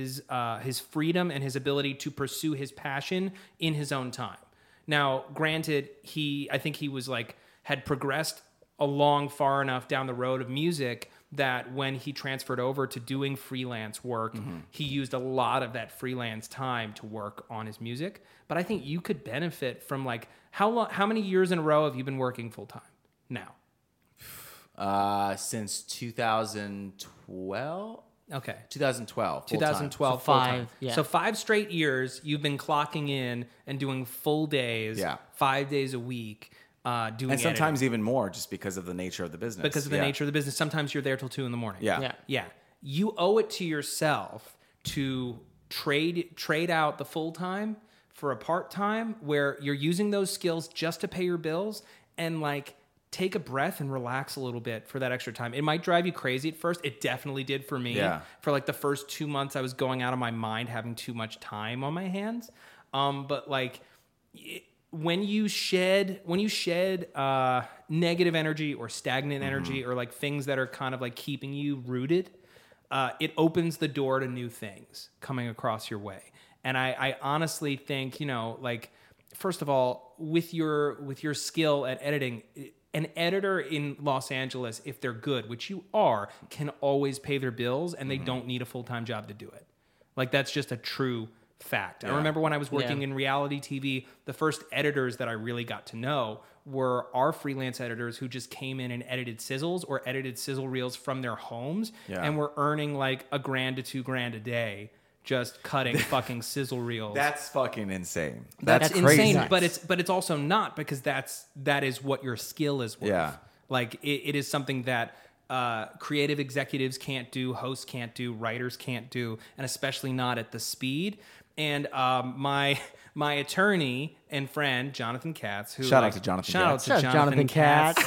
S1: freedom and his ability to pursue his passion in his own time. Now, granted, I think he was like had progressed along far enough down the road of music that when he transferred over to doing freelance work, he used a lot of that freelance time to work on his music. But I think you could benefit from like how many years in a row have you been working full time now?
S2: Since 2012.
S1: Okay.
S2: 2012.
S1: 2012.
S3: So 5. Yeah.
S1: So 5 straight years you've been clocking in and doing full days.
S2: Yeah.
S1: 5 days a week. Doing
S2: and sometimes
S1: editing.
S2: even more just because of the nature of the business.
S1: Because of the nature of the business. Sometimes you're there till 2 a.m.
S2: Yeah.
S1: You owe it to yourself to trade out the full time for a part time where you're using those skills just to pay your bills and like take a breath and relax a little bit for that extra time. It might drive you crazy at first. It definitely did for me.
S2: Yeah.
S1: For like the first 2 months, I was going out of my mind having too much time on my hands. But like when you shed negative energy or stagnant energy or like things that are kind of like keeping you rooted, it opens the door to new things coming across your way. And I honestly think, you know, like, first of all, with your skill at editing, an editor in Los Angeles, if they're good, which you are, can always pay their bills and they don't need a full-time job to do it. Like, that's just a true fact. I remember when I was working in reality TV, the first editors that I really got to know were our freelance editors who just came in and edited sizzles or edited sizzle reels from their homes and were earning like $1,000 to $2,000 a day just cutting fucking sizzle reels.
S2: That's fucking insane.
S1: That's
S2: crazy.
S1: Insane, but it's also not, because that is what your skill is worth.
S2: Yeah.
S1: Like it is something that creative executives can't do, hosts can't do, writers can't do, and especially not at the speed. And my attorney and friend Jonathan Katz, who
S2: shout out to Jonathan
S3: Katz,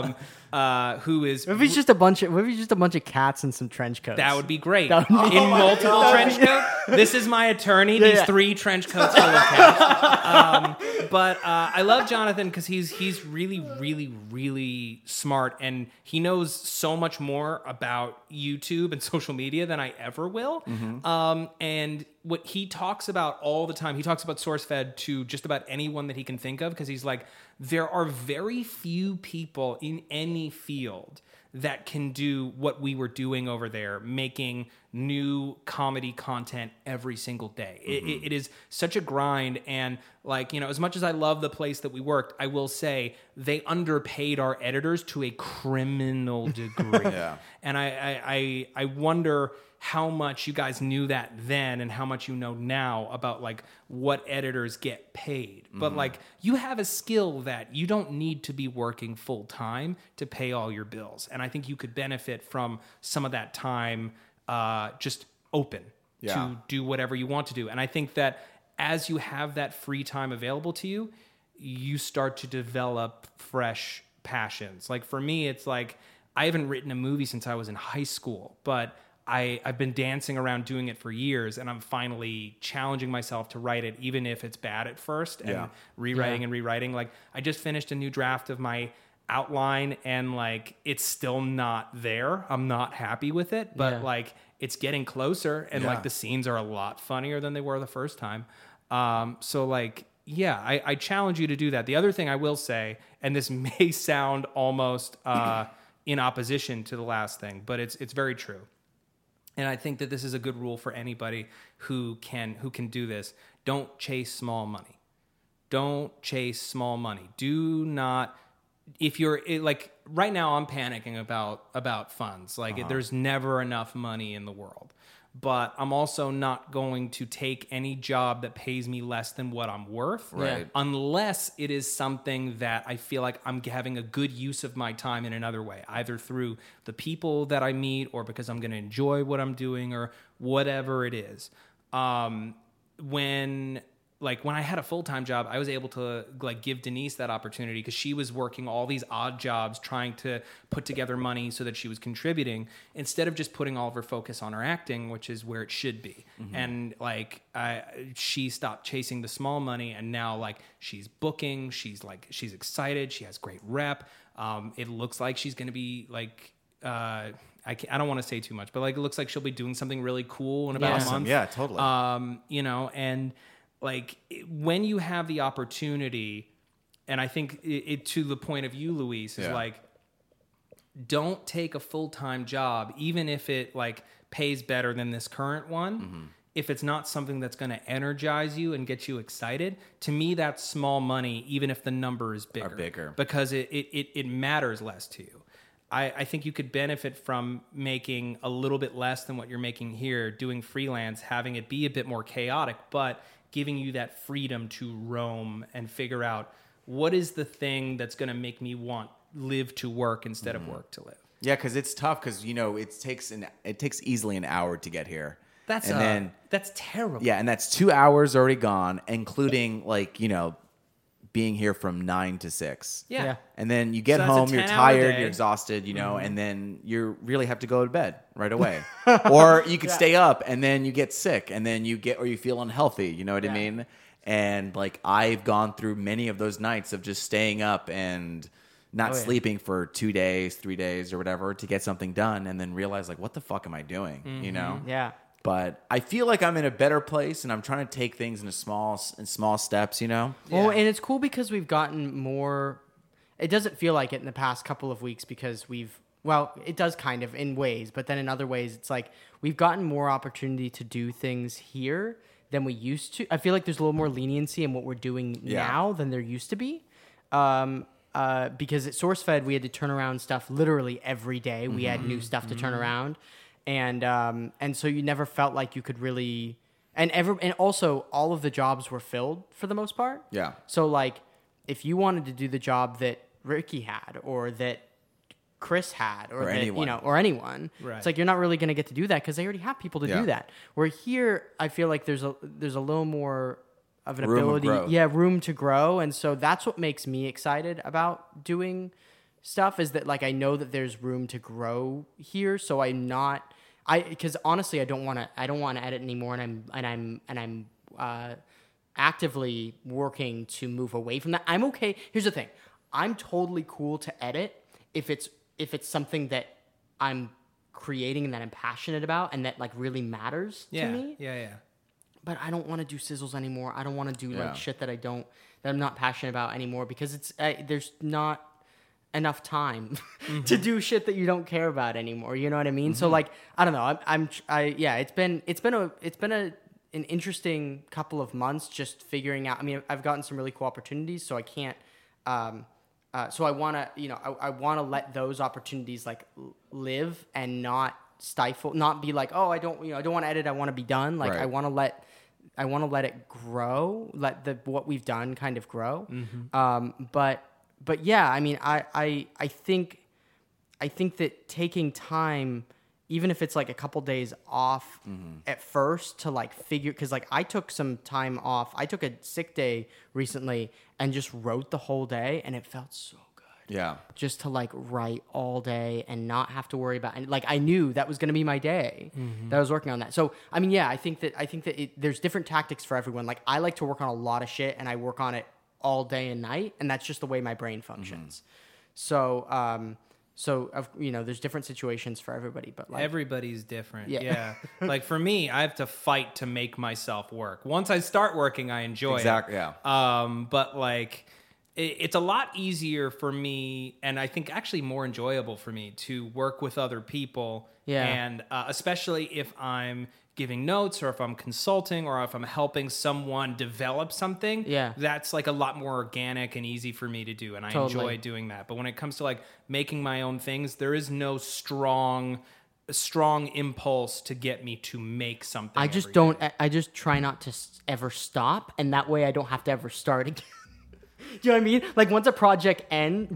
S1: who is
S3: maybe just a bunch of cats in some trench coats.
S1: That would be great. In multiple trench coats. This is my attorney. These 3 trench coats full of cats. But I love Jonathan because he's really, really, really smart, and he knows so much more about YouTube and social media than I ever will. And what he talks about all the time, he talks about SourceFed to just about anyone that he can think of, because he's like, there are very few people in any field that can do what we were doing over there, making new comedy content every single day. It is such a grind. And like, you know, as much as I love the place that we worked, I will say they underpaid our editors to a criminal degree. And I wonder how much you guys knew that then and how much you know now about like what editors get paid. But like, you have a skill that you don't need to be working full time to pay all your bills. And I think you could benefit from some of that time just open to do whatever you want to do. And I think that as you have that free time available to you, you start to develop fresh passions. Like for me, it's like I haven't written a movie since I was in high school, but I've been dancing around doing it for years, and I'm finally challenging myself to write it, even if it's bad at first, and rewriting and rewriting. Like I just finished a new draft of my outline, and like it's still not there. I'm not happy with it, but like it's getting closer, and like the scenes are a lot funnier than they were the first time. So like, I challenge you to do that. The other thing I will say, and this may sound almost in opposition to the last thing, but it's very true. And I think that this is a good rule for anybody who can do this. Don't chase small money. Don't chase small money. Do not. If you're like right now, I'm panicking about funds. Like there's never enough money in the world. But I'm also not going to take any job that pays me less than what I'm worth,
S2: right?
S1: Unless it is something that I feel like I'm having a good use of my time in another way, either through the people that I meet or because I'm going to enjoy what I'm doing or whatever it is. When I had a full-time job, I was able to like give Denise that opportunity because she was working all these odd jobs trying to put together money so that she was contributing instead of just putting all of her focus on her acting, which is where it should be. Mm-hmm. And like she stopped chasing the small money, and now like she's booking, she's excited, she has great rep. It looks like she's going to be like I don't want to say too much, but like it looks like she'll be doing something really cool in about a month.
S2: Yeah, totally.
S1: And like when you have the opportunity, and I think it to the point of you, Luis, is like, don't take a full-time job, even if it like pays better than this current one. If it's not something that's going to energize you and get you excited. To me, that's small money, even if the number is bigger. Because it matters less to you. I think you could benefit from making a little bit less than what you're making here, doing freelance, having it be a bit more chaotic, but giving you that freedom to roam and figure out what is the thing that's going to make me want live to work instead of work to live.
S2: Yeah, because it's tough because, it takes easily an hour to get here.
S1: That's terrible.
S2: Yeah, and that's 2 hours already gone, including being here from 9 to 6.
S1: Yeah.
S2: And then you get home, you're tired, you're exhausted, and then you really have to go to bed right away. Or you could stay up and then you get sick and then you feel unhealthy, you know what I mean? And like I've gone through many of those nights of just staying up and not sleeping for 2 days, 3 days or whatever to get something done and then realize like, what the fuck am I doing?
S3: Yeah.
S2: But I feel like I'm in a better place, and I'm trying to take things in small steps,
S3: Well, and it's cool because we've gotten more. It doesn't feel like it in the past couple of weeks because it does kind of in ways, but then in other ways, it's like we've gotten more opportunity to do things here than we used to. I feel like there's a little more leniency in what we're doing now than there used to be. Because at SourceFed, we had to turn around stuff literally every day. We had new stuff to turn around. And so you never felt like you could really, and also all of the jobs were filled for the most part.
S2: Yeah.
S3: So like, if you wanted to do the job that Ricky had, or that Chris had, or that, anyone, or anyone, it's like you're not really going to get to do that because they already have people to do that. Where here, I feel like there's a little more of an ability, room to grow, and so that's what makes me excited about doing stuff is that like I know that there's room to grow here, so because honestly I don't want to edit anymore, and I'm actively working to move away from that. I'm okay. Here's the thing: I'm totally cool to edit if it's something that I'm creating and that I'm passionate about and that like really matters to me.
S1: Yeah.
S3: But I don't want to do sizzles anymore. I don't want to do like shit that I'm not passionate about anymore because it's there's not enough time to do shit that you don't care about anymore. You know what I mean? So like, I don't know. It's been an interesting couple of months just figuring out. I mean, I've gotten some really cool opportunities, so I can't. So I want to, I want to let those opportunities like live and not stifle, not be like, oh, I don't want to edit. I want to be done. Like I want to let it grow, let what we've done kind of grow. But yeah, I mean, I think that taking time, even if it's like a couple days off at first to like figure, because like I took some time off. I took a sick day recently and just wrote the whole day, and it felt so good.
S2: Yeah.
S3: Just to like write all day and not have to worry about, and like I knew that was going to be my day that I was working on that. So I mean, yeah, I think that there's different tactics for everyone. Like I like to work on a lot of shit, and I work on it all day and night, and that's just the way my brain functions. So there's different situations for everybody, but like
S1: everybody's different. Yeah. Like for me, I have to fight to make myself work. Once I start working, I enjoy it.
S2: Exactly. Yeah.
S1: But like it's a lot easier for me, and I think actually more enjoyable for me to work with other people.
S3: Yeah.
S1: And especially if I'm giving notes or if I'm consulting or if I'm helping someone develop something, that's like a lot more organic and easy for me to do, and I enjoy doing that. But when it comes to like making my own things, there is no strong impulse to get me to make something.
S3: I just try not to ever stop, and that way I don't have to ever start again. Do you know what I mean? Like once a project ends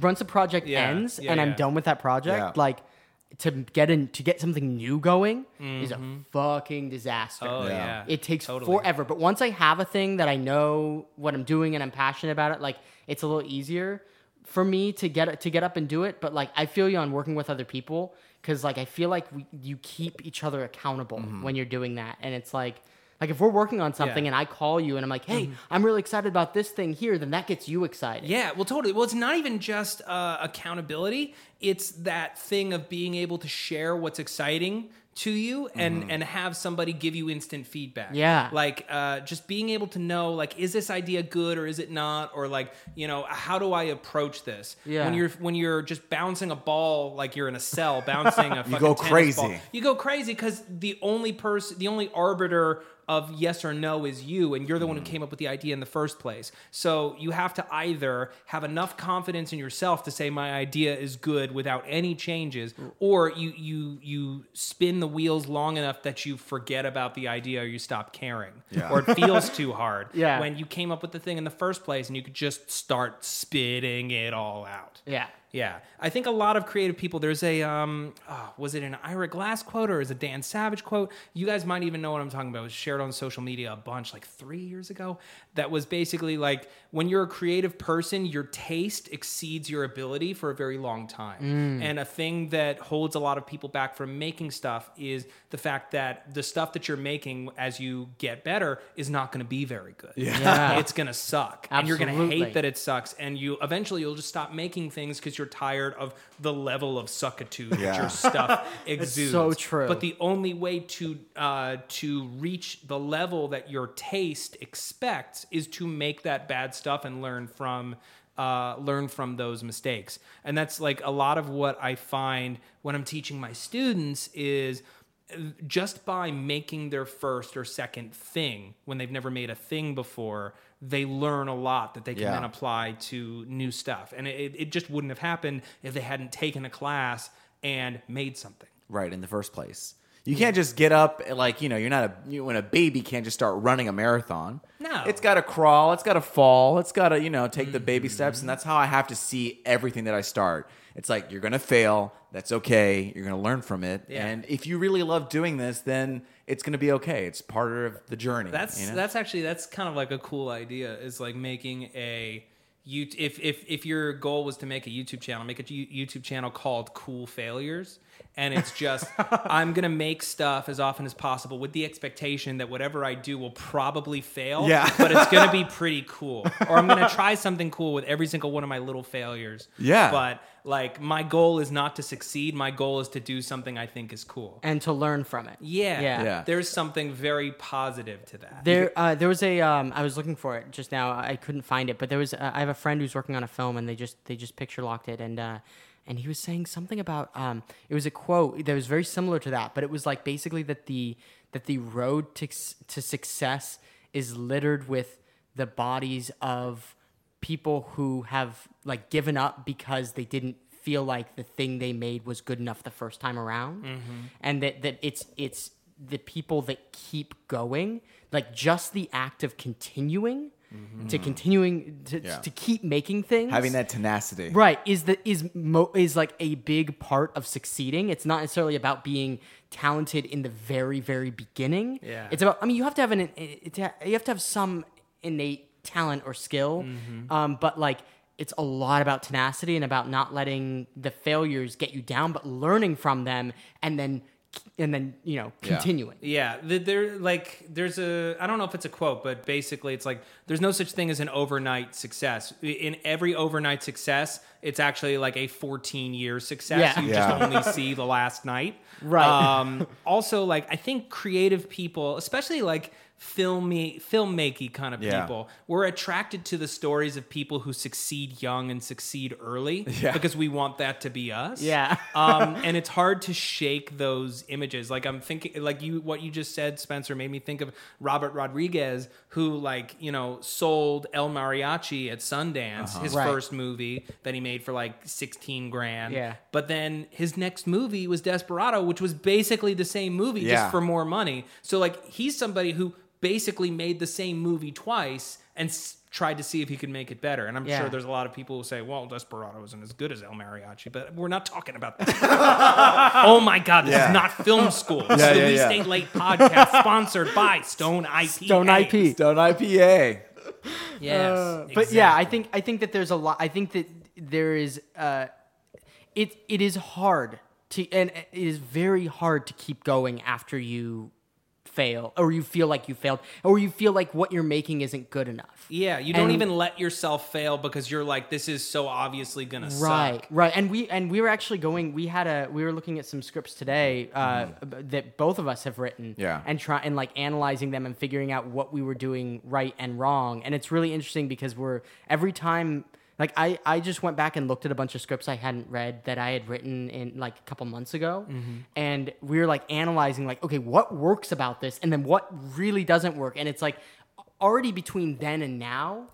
S3: and I'm done with that project, like to get something new going is a fucking disaster.
S1: Oh yeah.
S3: It takes forever. But once I have a thing that I know what I'm doing and I'm passionate about it, like it's a little easier for me to get up and do it. But like I feel you on working with other people, because like I feel like you keep each other accountable when you're doing that, and it's like if we're working on something and I call you and I'm like, hey, I'm really excited about this thing here, then that gets you excited.
S1: Yeah, well, totally. Well, it's not even just accountability. It's that thing of being able to share what's exciting to you and have somebody give you instant feedback.
S3: Yeah.
S1: Like just being able to know, like, is this idea good or is it not? Or like, you know, how do I approach this?
S3: Yeah.
S1: When you're just bouncing a ball like you're in a cell, bouncing a fucking
S2: you go
S1: tennis
S2: crazy.
S1: ball. You go crazy because the only arbiter of yes or no is you, and you're the one who came up with the idea in the first place. So you have to either have enough confidence in yourself to say my idea is good without any changes, or you spin the wheels long enough that you forget about the idea or you stop caring, or it feels too hard when you came up with the thing in the first place and you could just start spitting it all out. Yeah, I think a lot of creative people, there's a, was it an Ira Glass quote or is it a Dan Savage quote? You guys might even know what I'm talking about. It was shared on social media a bunch, like 3 years ago. That was basically like, when you're a creative person, your taste exceeds your ability for a very long time. And a thing that holds a lot of people back from making stuff is the fact that the stuff that you're making as you get better is not going to be very good. It's going to suck.
S3: Absolutely.
S1: And you're going to hate that it sucks. And you'll just stop making things because you're tired of the level of suckitude that your stuff exudes.
S3: It's so true.
S1: But the only way to reach the level that your taste expects is to make that bad stuff and learn from those mistakes. And that's like a lot of what I find when I'm teaching my students is just by making their first or second thing when they've never made a thing before, they learn a lot that they can then apply to new stuff. And it just wouldn't have happened if they hadn't taken a class and made something.
S2: Right, in the first place. You can't just get up, like, you know, when a baby can't just start running a marathon.
S1: No.
S2: It's got to crawl, it's got to fall, it's got to, you know, take the baby steps. And that's how I have to see everything that I start. It's like, you're going to fail. That's okay. You're going to learn from it. Yeah. And if you really love doing this, then it's going to be okay. It's part of the journey.
S1: That's kind of like a cool idea, is like making if your goal was to make a YouTube channel, make a YouTube channel called Cool Failures. And it's just, I'm going to make stuff as often as possible with the expectation that whatever I do will probably fail, but it's going to be pretty cool. Or I'm going to try something cool with every single one of my little failures.
S2: Yeah.
S1: But like, my goal is not to succeed. My goal is to do something I think is cool.
S3: And to learn from it.
S1: Yeah. There's something very positive to that.
S3: There was a, I was looking for it just now. I couldn't find it, but there was, I have a friend who's working on a film, and they just picture locked it. And he was saying something about, it was a quote that was very similar to that, but it was like basically that the road to success is littered with the bodies of people who have like given up because they didn't feel like the thing they made was good enough the first time around. And that it's the people that keep going, like just the act of continuing to continuing to keep making things.
S2: Having that tenacity.
S3: Right. Is like a big part of succeeding. It's not necessarily about being talented in the very, very beginning.
S1: Yeah.
S3: It's about, I mean, you have to have some innate talent or skill. But like, it's a lot about tenacity and about not letting the failures get you down, but learning from them and then continuing.
S1: Yeah, there's I don't know if it's a quote, but basically it's like there's no such thing as an overnight success. In every overnight success, it's actually like a 14-year success. You just only see the last night.
S3: Right.
S1: Also, like I think creative people, especially like filmmaking kind of people, we're attracted to the stories of people who succeed young and succeed early because we want that to be us.
S3: Yeah.
S1: And it's hard to shake those images. Like I'm thinking, like what you just said, Spencer, made me think of Robert Rodriguez, who like, sold El Mariachi at Sundance, his first movie that he made for like $16,000.
S3: Yeah.
S1: But then his next movie was Desperado, which was basically the same movie, just for more money. So like he's somebody who basically made the same movie twice and tried to see if he could make it better. And I'm sure there's a lot of people who say, well, Desperado isn't as good as El Mariachi, but we're not talking about that. Oh my God, this is not film school. This is the We Stay Late podcast sponsored by Stone IPA.
S3: Stone
S2: IPA.
S1: Yes. Exactly.
S3: But yeah, I think that there's a lot. I think that there is, it is hard and it is very hard to keep going after you fail, or you feel like you failed, or you feel like what you're making isn't good enough.
S1: Yeah, you don't even let yourself fail because you're like, this is so obviously gonna suck.
S3: Right. And we were actually going. We were looking at some scripts today that both of us have written.
S2: Yeah.
S3: And like analyzing them and figuring out what we were doing right and wrong. And it's really interesting because every time. Like, I just went back and looked at a bunch of scripts I hadn't read that I had written in, like, a couple months ago. And we were, like, analyzing, like, okay, what works about this? And then what really doesn't work? And it's, like, already between then and now,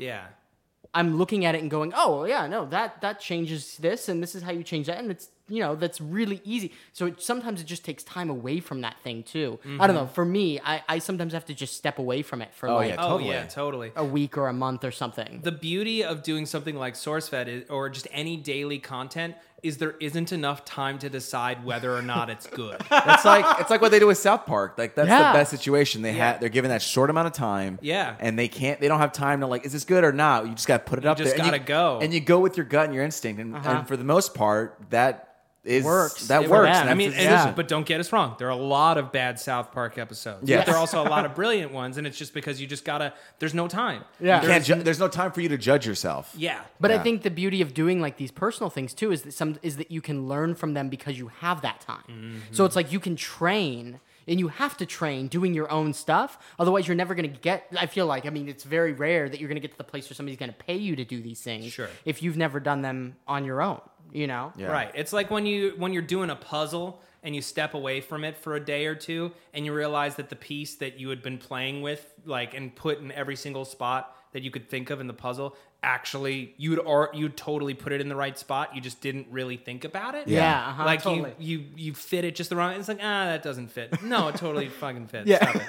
S3: I'm looking at it and going, oh, yeah, no, that changes this, and this is how you change that. And it's, that's really easy. So sometimes it just takes time away from that thing, too. I don't know. For me, I sometimes have to just step away from it for
S1: totally.
S3: a week or a month or something.
S1: The beauty of doing something like SourceFed or just any daily content is there isn't enough time to decide whether or not it's good.
S2: It's like what they do with South Park. Like that's the best situation. They're given that short amount of time.
S1: Yeah.
S2: And they don't have time to like, is this good or not? You just got to put it up there.
S1: You just got to go.
S2: And you go with your gut and your instinct. And for the most part, that works.
S3: That works.
S1: I mean, but don't get us wrong. There are a lot of bad South Park episodes.
S2: Yes.
S1: But there are also a lot of brilliant ones, and it's just because you just gotta. There's no time.
S3: Yeah,
S2: there's no time for you to judge yourself.
S1: Yeah,
S3: but I think the beauty of doing like these personal things too is that you can learn from them because you have that time. So it's like you can train. And you have to train doing your own stuff. Otherwise, you're never going to get... I feel like, it's very rare that you're going to get to the place where somebody's going to pay you to do these things.
S1: Sure.
S3: If you've never done them on your own,
S2: Yeah.
S1: Right. It's like when you're doing a puzzle and you step away from it for a day or two and you realize that the piece that you had been playing with, like, and put in every single spot that you could think of in the puzzle, actually you'd totally put it in the right spot. You just didn't really think about it.
S3: Yeah,
S1: like
S3: totally.
S1: you fit it just the wrong. It's like that doesn't fit. No, it totally fucking fits.
S3: Yeah.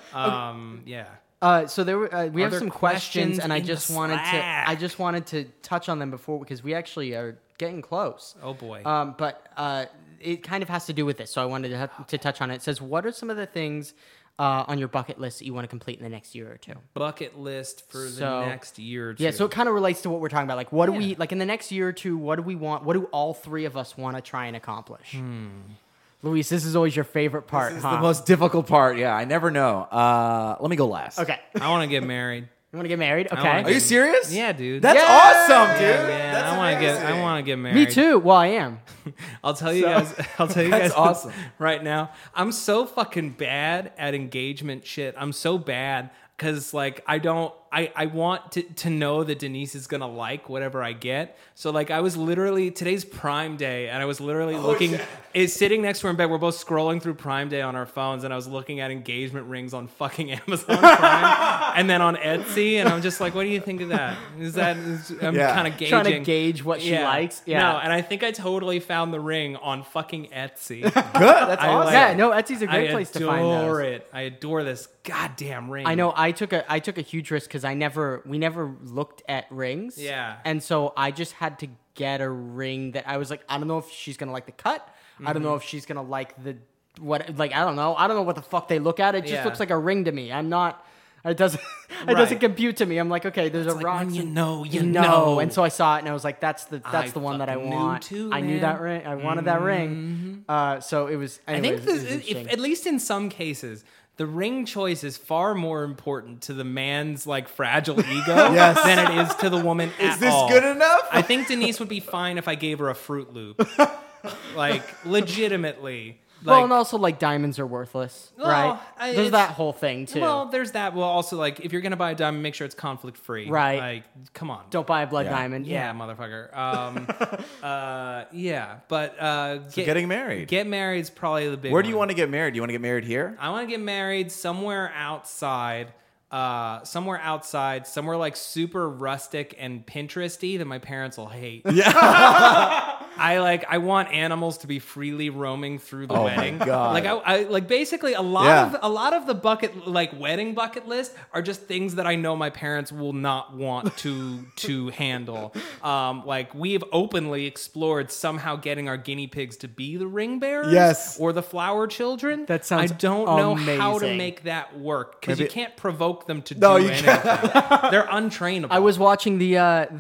S1: Yeah.
S3: So we have some questions, and I just
S1: Slack?
S3: wanted to touch on them before because we actually are getting close.
S1: Oh boy.
S3: But it kind of has to do with this, so I wanted to touch on it. It says, what are some of the things on your bucket list that you want to complete in the next year or two?
S1: Bucket list for the next year or two.
S3: Yeah, so it kind of relates to what we're talking about. Like, what do we, like in the next year or two, what do we want? What do all three of us want to try and accomplish? Luis, this is always your favorite part,
S2: This is the most difficult part. Yeah, I never know. Let me go last.
S3: Okay.
S1: I want to get married.
S3: You want to get married? Okay.
S2: Are you serious?
S1: Yeah, dude.
S2: That's awesome, dude.
S1: Yeah,
S2: That's
S1: I want to get married.
S3: Me too. Well, I am.
S1: I'll tell you guys.
S2: That's awesome.
S1: Right now, I'm so fucking bad at engagement shit. I'm so bad because like I want to know that Denise is gonna like whatever I get. So like I was literally, today's Prime Day, and I was literally sitting next to her in bed. We're both scrolling through Prime Day on our phones, and I was looking at engagement rings on fucking Amazon Prime and then on Etsy, and I'm just like, what do you think of that? I'm kind of gauging.
S3: Trying to gauge what she likes. Yeah.
S1: No, and I think I totally found the ring on fucking Etsy.
S2: Good. That's awesome.
S3: Yeah, no, Etsy's a great place to find those.
S1: I adore it. I adore this goddamn ring.
S3: I know. I took a huge risk because because we never looked at rings.
S1: Yeah.
S3: And so I just had to get a ring that I was like, I don't know if she's gonna like the cut. I don't know if she's gonna like I don't know what the fuck they look at. It just looks like a ring to me. I'm not. It doesn't compute to me. I'm like, okay, there's a rock.
S1: You know.
S3: And so I saw it and I was like, that's the one that I want.
S1: Too,
S3: I knew that ring. I wanted that ring. So it was. Anyways,
S1: I think if, at least in some cases, the ring choice is far more important to the man's like fragile ego than it is to the woman.
S2: Is this good enough?
S1: I think Denise would be fine if I gave her a Fruit Loop, like legitimately.
S3: Well, and also, like, diamonds are worthless, right? There's that whole thing, too.
S1: Well, there's that. Well, also, like, if you're going to buy a diamond, make sure it's conflict-free.
S3: Right.
S1: Like, come on.
S3: Don't buy a blood diamond.
S1: Yeah, motherfucker. But...
S2: getting married.
S1: Get married is probably the big
S2: Where do you want to get married? Do you want to get married here?
S1: I want to get married somewhere outside... somewhere like super rustic and Pinteresty that my parents will hate. Yeah. I want animals to be freely roaming through the wedding.
S2: My God.
S1: Like I like basically a lot of the wedding bucket list are just things that I know my parents will not want to handle. Like we've openly explored somehow getting our guinea pigs to be the ring bearers, or the flower children.
S3: That sounds
S1: I don't know
S3: amazing.
S1: How to make that work because you can't provoke them to do anything. They're untrainable.
S3: I was watching the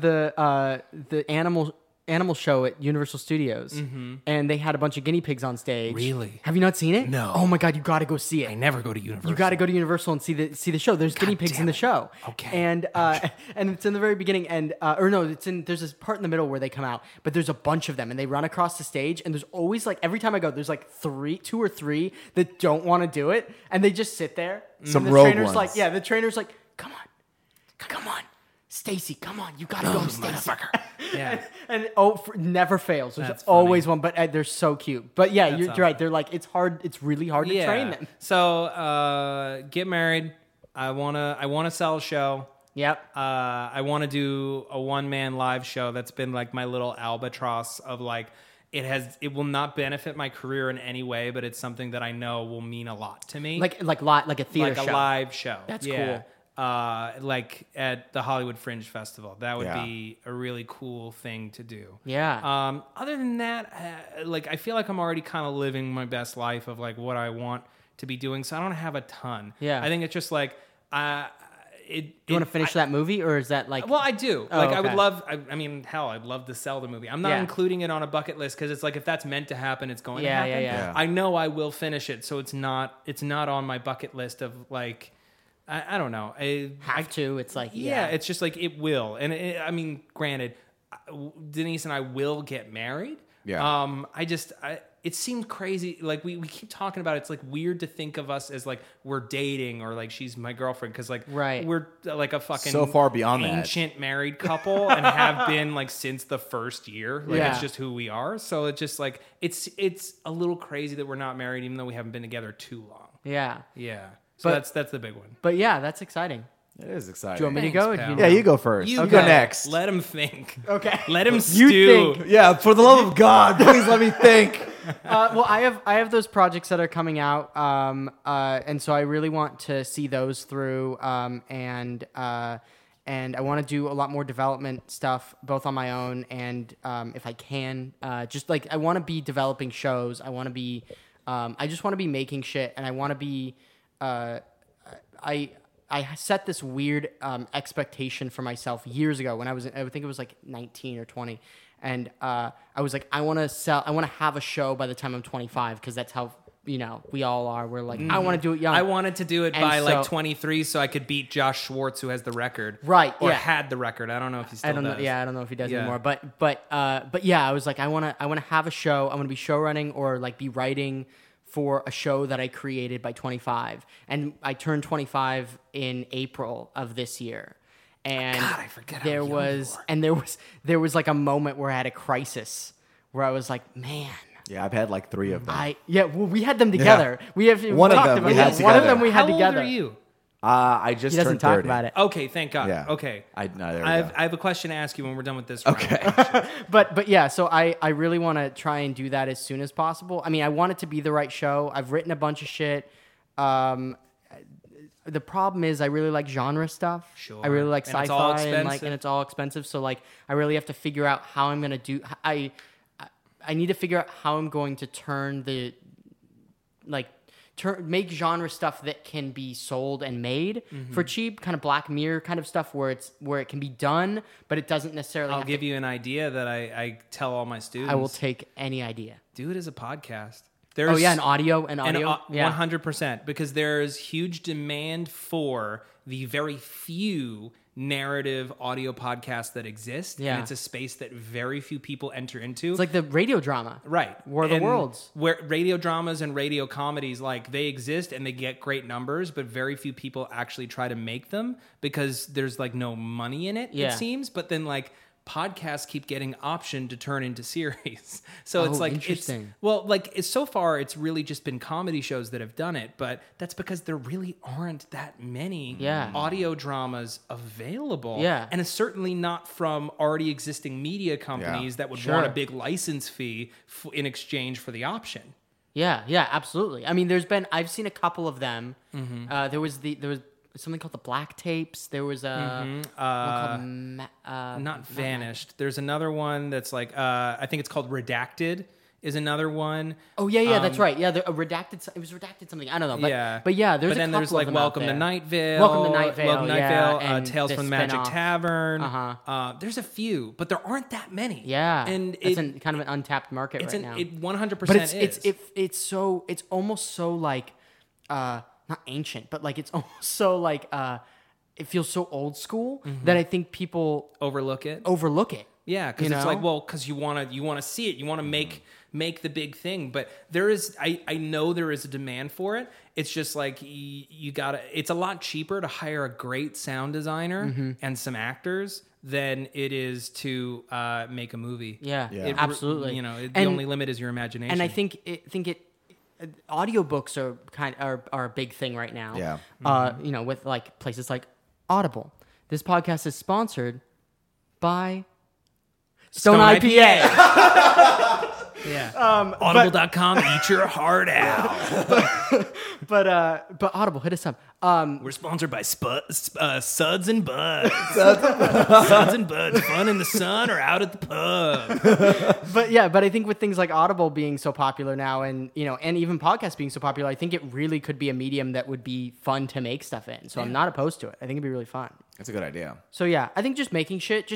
S3: animal show at Universal Studios, and they had a bunch of guinea pigs on stage.
S1: Really?
S3: Have you not seen it?
S1: No.
S3: Oh my God, you got to go see it.
S1: I never go to Universal.
S3: You got to go to Universal and see the show. There's guinea pigs in the show.
S1: Okay.
S3: And and it's in the very beginning, and there's this part in the middle where they come out, but there's a bunch of them, and they run across the stage, and there's always like every time I go, there's like two or three that don't want to do it, and they just sit there.
S2: Some
S3: and the
S2: rogue
S3: trainer's
S2: ones.
S3: the trainer's like, come on. Stacy, come on, you gotta go, Stacy.
S1: Yeah.
S3: And never fails. There's
S1: That's
S3: always
S1: funny.
S3: one, but they're so cute. But yeah, you're
S1: awesome.
S3: right. They're like, it's hard. It's really hard to train them.
S1: So get married. I wanna sell a show.
S3: Yep.
S1: I want to do a one-man live show. That's been like my little albatross of like it will not benefit my career in any way, but it's something that I know will mean a lot to me.
S3: Like a theater show.
S1: A live show.
S3: That's cool.
S1: Like at the Hollywood Fringe Festival. That would be a really cool thing to do.
S3: Yeah.
S1: Other than that, I feel like I'm already kind of living my best life of like what I want to be doing. So I don't have a ton.
S3: Yeah.
S1: I think it's just like,
S3: Do you want to finish that movie, or is that like...
S1: Well, I do.
S3: Oh,
S1: I would
S3: okay.
S1: love... I'd love to sell the movie. I'm not including it on a bucket list because it's like if that's meant to happen, it's going to happen.
S3: Yeah.
S1: I know I will finish it, so it's not on my bucket list of like... I don't know.
S3: It's like...
S1: Yeah, it's just like it will. And granted, Denise and I will get married.
S2: Yeah.
S1: It seemed crazy. Like we keep talking about it. It's like weird to think of us as like we're dating or like she's my girlfriend because like we're like a fucking
S2: so far beyond
S1: ancient married couple and have been like since the first year. Like it's just who we are. So it's just like it's a little crazy that we're not married even though we haven't been together too long.
S3: Yeah.
S1: Yeah. So that's the big one.
S3: But yeah, that's exciting.
S2: It is exciting.
S3: Do you want me to go?
S1: Pal.
S2: Yeah, you go first. You go next.
S1: Let him think.
S3: Okay.
S1: Let him stew.
S3: think.
S2: Yeah, for the love of God, please let me think.
S3: Well, I have those projects that are coming out, and so I really want to see those through, and I want to do a lot more development stuff, both on my own and if I can, just like I want to be developing shows. I want to be, I just want to be making shit, and I want to be, I set this weird expectation for myself years ago when I think it was like 19 or 20. And I was like, I want to have a show by the time I'm 25 because that's how, we all are. We're like, I want to do it young.
S1: I wanted to do it by like 23 so I could beat Josh Schwartz, who has the record.
S3: Right.
S1: Or had the record. I don't know if he still does.
S3: I don't know if he does anymore. But yeah, I was like, I want to have a show. I want to be show running or like be writing for a show that I created by 25. And I turned 25 in April of this year. And
S1: God, I forget how
S3: there
S1: young
S3: was
S1: you are.
S3: there was like a moment where I had a crisis where I was like, man.
S2: Yeah, I've had like 3 of them.
S3: We had them together.
S2: Yeah. One of them we had together.
S3: One of them we had together.
S1: How old are you?
S2: I just
S3: he doesn't
S2: turned
S3: talk
S2: 30.
S3: about it.
S1: Okay, thank God.
S2: Yeah.
S1: Okay.
S2: There we go.
S1: I have a question to ask you when we're done with this.
S2: Okay.
S3: But yeah, so I really want to try and do that as soon as possible. I mean, I want it to be the right show. I've written a bunch of shit. the problem is I really like genre stuff.
S1: Sure.
S3: I really like
S1: And it's
S3: sci-fi
S1: all
S3: and it's all expensive. So like I really have to figure out how I'm gonna do. I need to figure out how I'm going to make genre stuff that can be sold and made for cheap, kind of Black Mirror kind of stuff where it can be done, but it doesn't necessarily.
S1: I'll give you an idea that I tell all my students.
S3: I will take any idea.
S1: Do it as a podcast.
S3: An audio.
S1: 100%, because there's huge demand for the very few narrative audio podcasts that exist, and it's a space that very few people enter into.
S3: It's like the radio drama,
S1: right?
S3: War of the Worlds,
S1: where radio dramas and radio comedies, like, they exist and they get great numbers, but very few people actually try to make them because there's like no money in it. It seems, but then like podcasts keep getting optioned to turn into series. So it's like,
S3: interesting.
S1: So far it's really just been comedy shows that have done it, but that's because there really aren't that many audio dramas available.
S3: Yeah.
S1: And it's certainly not from already existing media companies that would want a big license fee in exchange for the option.
S3: Yeah, absolutely. I mean, I've seen a couple of them. There was something called the Black Tapes. There was one called
S1: not Vanished. There's another one that's like I think it's called Redacted. Is another one.
S3: Oh yeah, that's right. Yeah, Redacted. It was Redacted something. I don't know. But yeah, there's.
S1: But then there's like Welcome to Night Vale.
S3: Welcome to Night Vale.
S1: And Tales from the Magic Tavern. There's a few, but there aren't that many.
S3: Yeah,
S1: and
S3: it's kind of an untapped market right now.
S1: It 100%
S3: but
S1: is.
S3: It's almost so like not ancient, but like it's almost so like it feels so old school that I think people
S1: overlook it.
S3: Yeah,
S1: because it's like, well, because you want to see it, you want to make the big thing, but there is, I know there is a demand for it. It's just like you gotta. It's a lot cheaper to hire a great sound designer and some actors than it is to make a movie.
S3: Yeah. Absolutely.
S1: The only limit is your imagination.
S3: And I think audiobooks are a big thing right now.
S2: Yeah.
S3: With like places like Audible. This podcast is sponsored by Stone IPA.
S1: Yeah. Audible.com, eat your heart out.
S3: But Audible, hit us up.
S1: We're sponsored by Suds and Buds. Suds and Buds, fun in the sun or out at the pub.
S3: But I think with things like Audible being so popular now, and even podcasts being so popular, I think it really could be a medium that would be fun to make stuff in. So I'm not opposed to it. I think it'd be really fun.
S2: That's a good idea.
S3: So yeah, I think just making shit,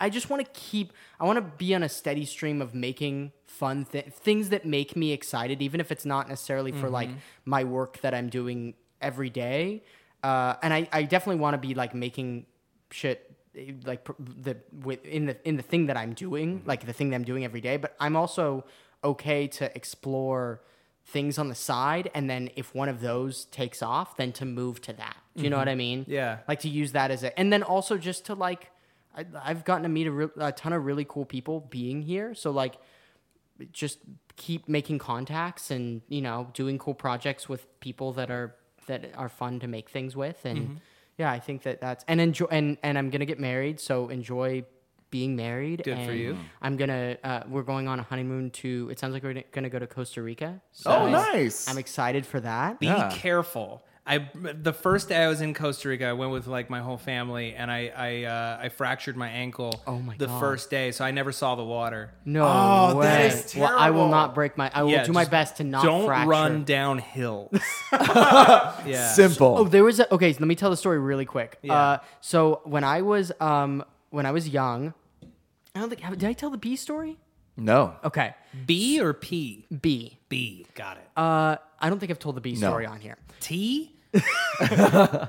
S3: I want to be on a steady stream of making fun things that make me excited, even if it's not necessarily for like my work that I'm doing every day. And I definitely want to be like making shit like in the thing that I'm doing, like the thing that I'm doing every day. But I'm also okay to explore things on the side, and then if one of those takes off, then to move to that. Do you know what I mean?
S1: Yeah.
S3: Like to use that and then also just to like, I've gotten to meet a ton of really cool people being here. So like, just keep making contacts and doing cool projects with people that are fun to make things with. And yeah, I think that's and enjoy and I'm gonna get married, so enjoy being married.
S1: Good for you.
S3: I'm gonna we're going on a honeymoon to, it sounds like we're gonna go to Costa Rica. So
S2: nice.
S3: I'm excited for that.
S1: Be careful. The first day I was in Costa Rica, I went with like my whole family, and I fractured my ankle.
S3: Oh my
S1: the
S3: God.
S1: first day, so I never saw the water.
S3: No way.
S2: That is terrible.
S3: Well, I will not break my. I will do my best to not
S1: don't
S3: fracture.
S1: run down hills. Yeah.
S2: Simple.
S3: Oh, there was okay. So let me tell the story really quick.
S1: Yeah.
S3: So when I was young, I don't think, did I tell the bee story?
S2: No.
S3: Okay.
S1: B or P?
S3: B.
S1: B. Got it.
S3: I don't think I've told the bee story on here.
S1: T?
S3: So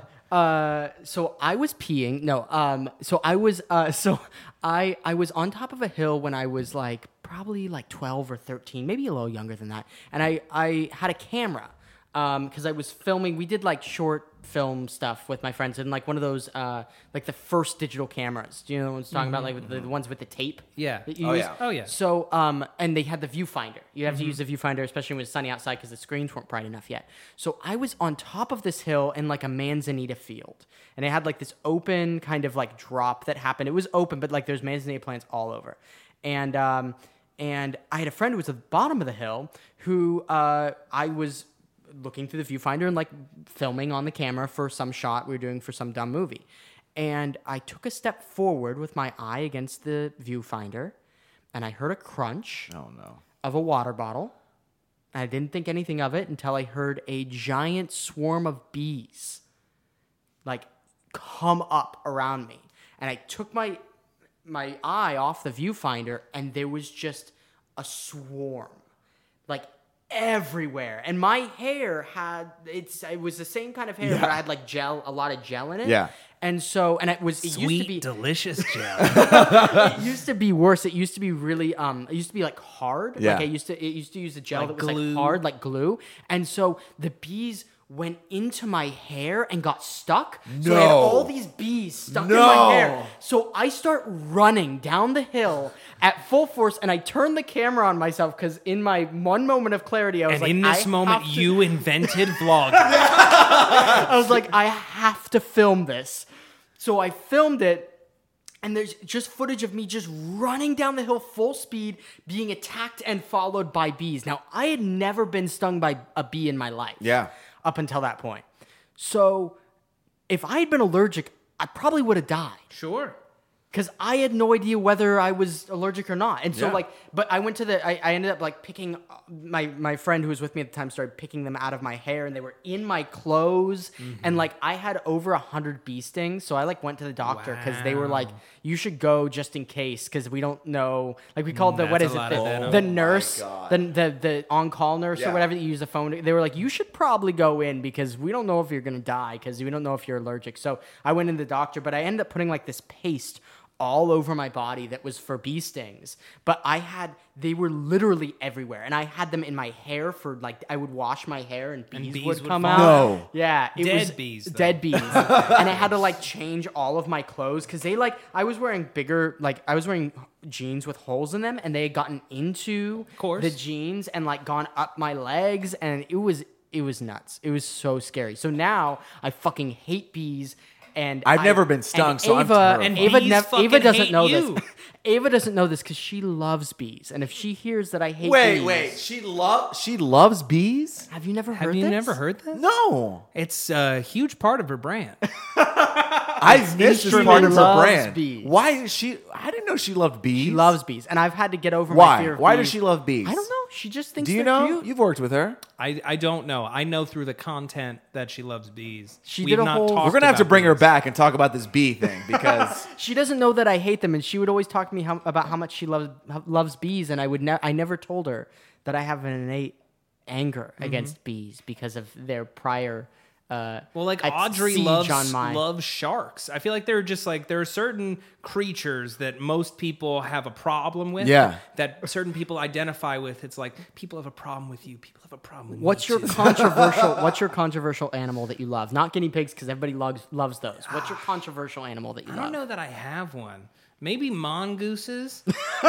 S3: I was peeing. No. So I was. I was on top of a hill when I was like probably like 12 or 13, maybe a little younger than that. And I had a camera because I was filming. We did like short film stuff with my friends and like one of those like the first digital cameras. Do you know what I'm talking about? Like the ones with the tape.
S1: Yeah.
S3: That you use?
S2: yeah.
S1: Oh yeah.
S3: So and they had the viewfinder. You have to use the viewfinder, especially when it's sunny outside because the screens weren't bright enough yet. So I was on top of this hill in like a manzanita field, and it had like this open kind of like drop that happened. It was open, but like there's manzanita plants all over, and I had a friend who was at the bottom of the hill who I was looking through the viewfinder and like filming on the camera for some shot we were doing for some dumb movie. And I took a step forward with my eye against the viewfinder, and I heard a crunch of a water bottle. I didn't think anything of it until I heard a giant swarm of bees like come up around me. And I took my eye off the viewfinder, and there was just a swarm, like everywhere. And my hair it was the same kind of hair, but I had like a lot of gel in it.
S2: Yeah.
S3: And so, and it used to be
S1: delicious gel.
S3: It used to be worse. It used to be really, it used to be like hard.
S2: Yeah.
S3: Like it used to use a gel
S1: like
S3: that was
S1: glue.
S3: like hard, like glue. And so the bees went into my hair and got stuck. So I had all these bees stuck in my hair. So I start running down the hill at full force, and I turn the camera on myself because in my one moment of clarity, I was
S1: in this moment, you invented vlogging.
S3: I was like, I have to film this. So I filmed it. And there's just footage of me just running down the hill full speed, being attacked and followed by bees. Now, I had never been stung by a bee in my life.
S2: Yeah.
S3: Up until that point. So, if I had been allergic, I probably would have died.
S1: Sure.
S3: Because I had no idea whether I was allergic or not. And so, but I went to I ended up, like, picking, my friend who was with me at the time started picking them out of my hair, and they were in my clothes. Mm-hmm. And, like, I had over 100 bee stings. So I, like, went to the doctor because they were like, you should go just in case because we don't know. Like, we called the nurse, the on-call nurse or whatever that you use the phone. They were like, you should probably go in because we don't know if you're going to die because we don't know if you're allergic. So I went in the doctor, but I ended up putting, like, this paste all over my body that was for bee stings. But they were literally everywhere. And I had them in my hair for, like, I would wash my hair and bees would come out.
S2: No.
S3: Yeah.
S1: Dead bees.
S3: Dead bees. And I had to, like, change all of my clothes because I was wearing jeans with holes in them, and they had gotten into the jeans and, like, gone up my legs, and it was nuts. It was so scary. So now I fucking hate bees. And
S2: I've never been stung, so
S3: Ava,
S2: I'm terrified.
S3: Ava doesn't know this. Ava doesn't know this because she loves bees, and if she hears that I hate bees,
S2: wait, she loves bees?
S3: Have you never
S1: Have
S3: heard
S1: you
S3: this?
S1: never heard this?
S2: No,
S1: it's a huge part of her brand.
S2: I missed this part of her brand.
S3: Bees.
S2: Why is she? I didn't know she loved bees.
S3: She loves bees, and I've had to get over my fear of bees.
S2: Why does she love bees?
S3: I don't know. She just thinks.
S2: Do you
S3: they're
S2: know?
S3: cute.
S2: You've worked with her.
S1: I don't know. I know through the content that she loves bees.
S3: We're
S2: gonna have to bring her back and talk about this bee thing because
S3: she doesn't know that I hate them, and she would always talk to me about how much she loves bees, and I never told her that I have an innate anger against bees because of their prior.
S1: Audrey loves sharks. I feel like there are certain creatures that most people have a problem with.
S2: Yeah.
S1: That certain people identify with. It's like people have a problem with you. People have a problem with
S3: What's your controversial animal that you love? Not guinea pigs because everybody loves those. What's your controversial animal that you love?
S1: I don't know that I have one. Maybe mongooses.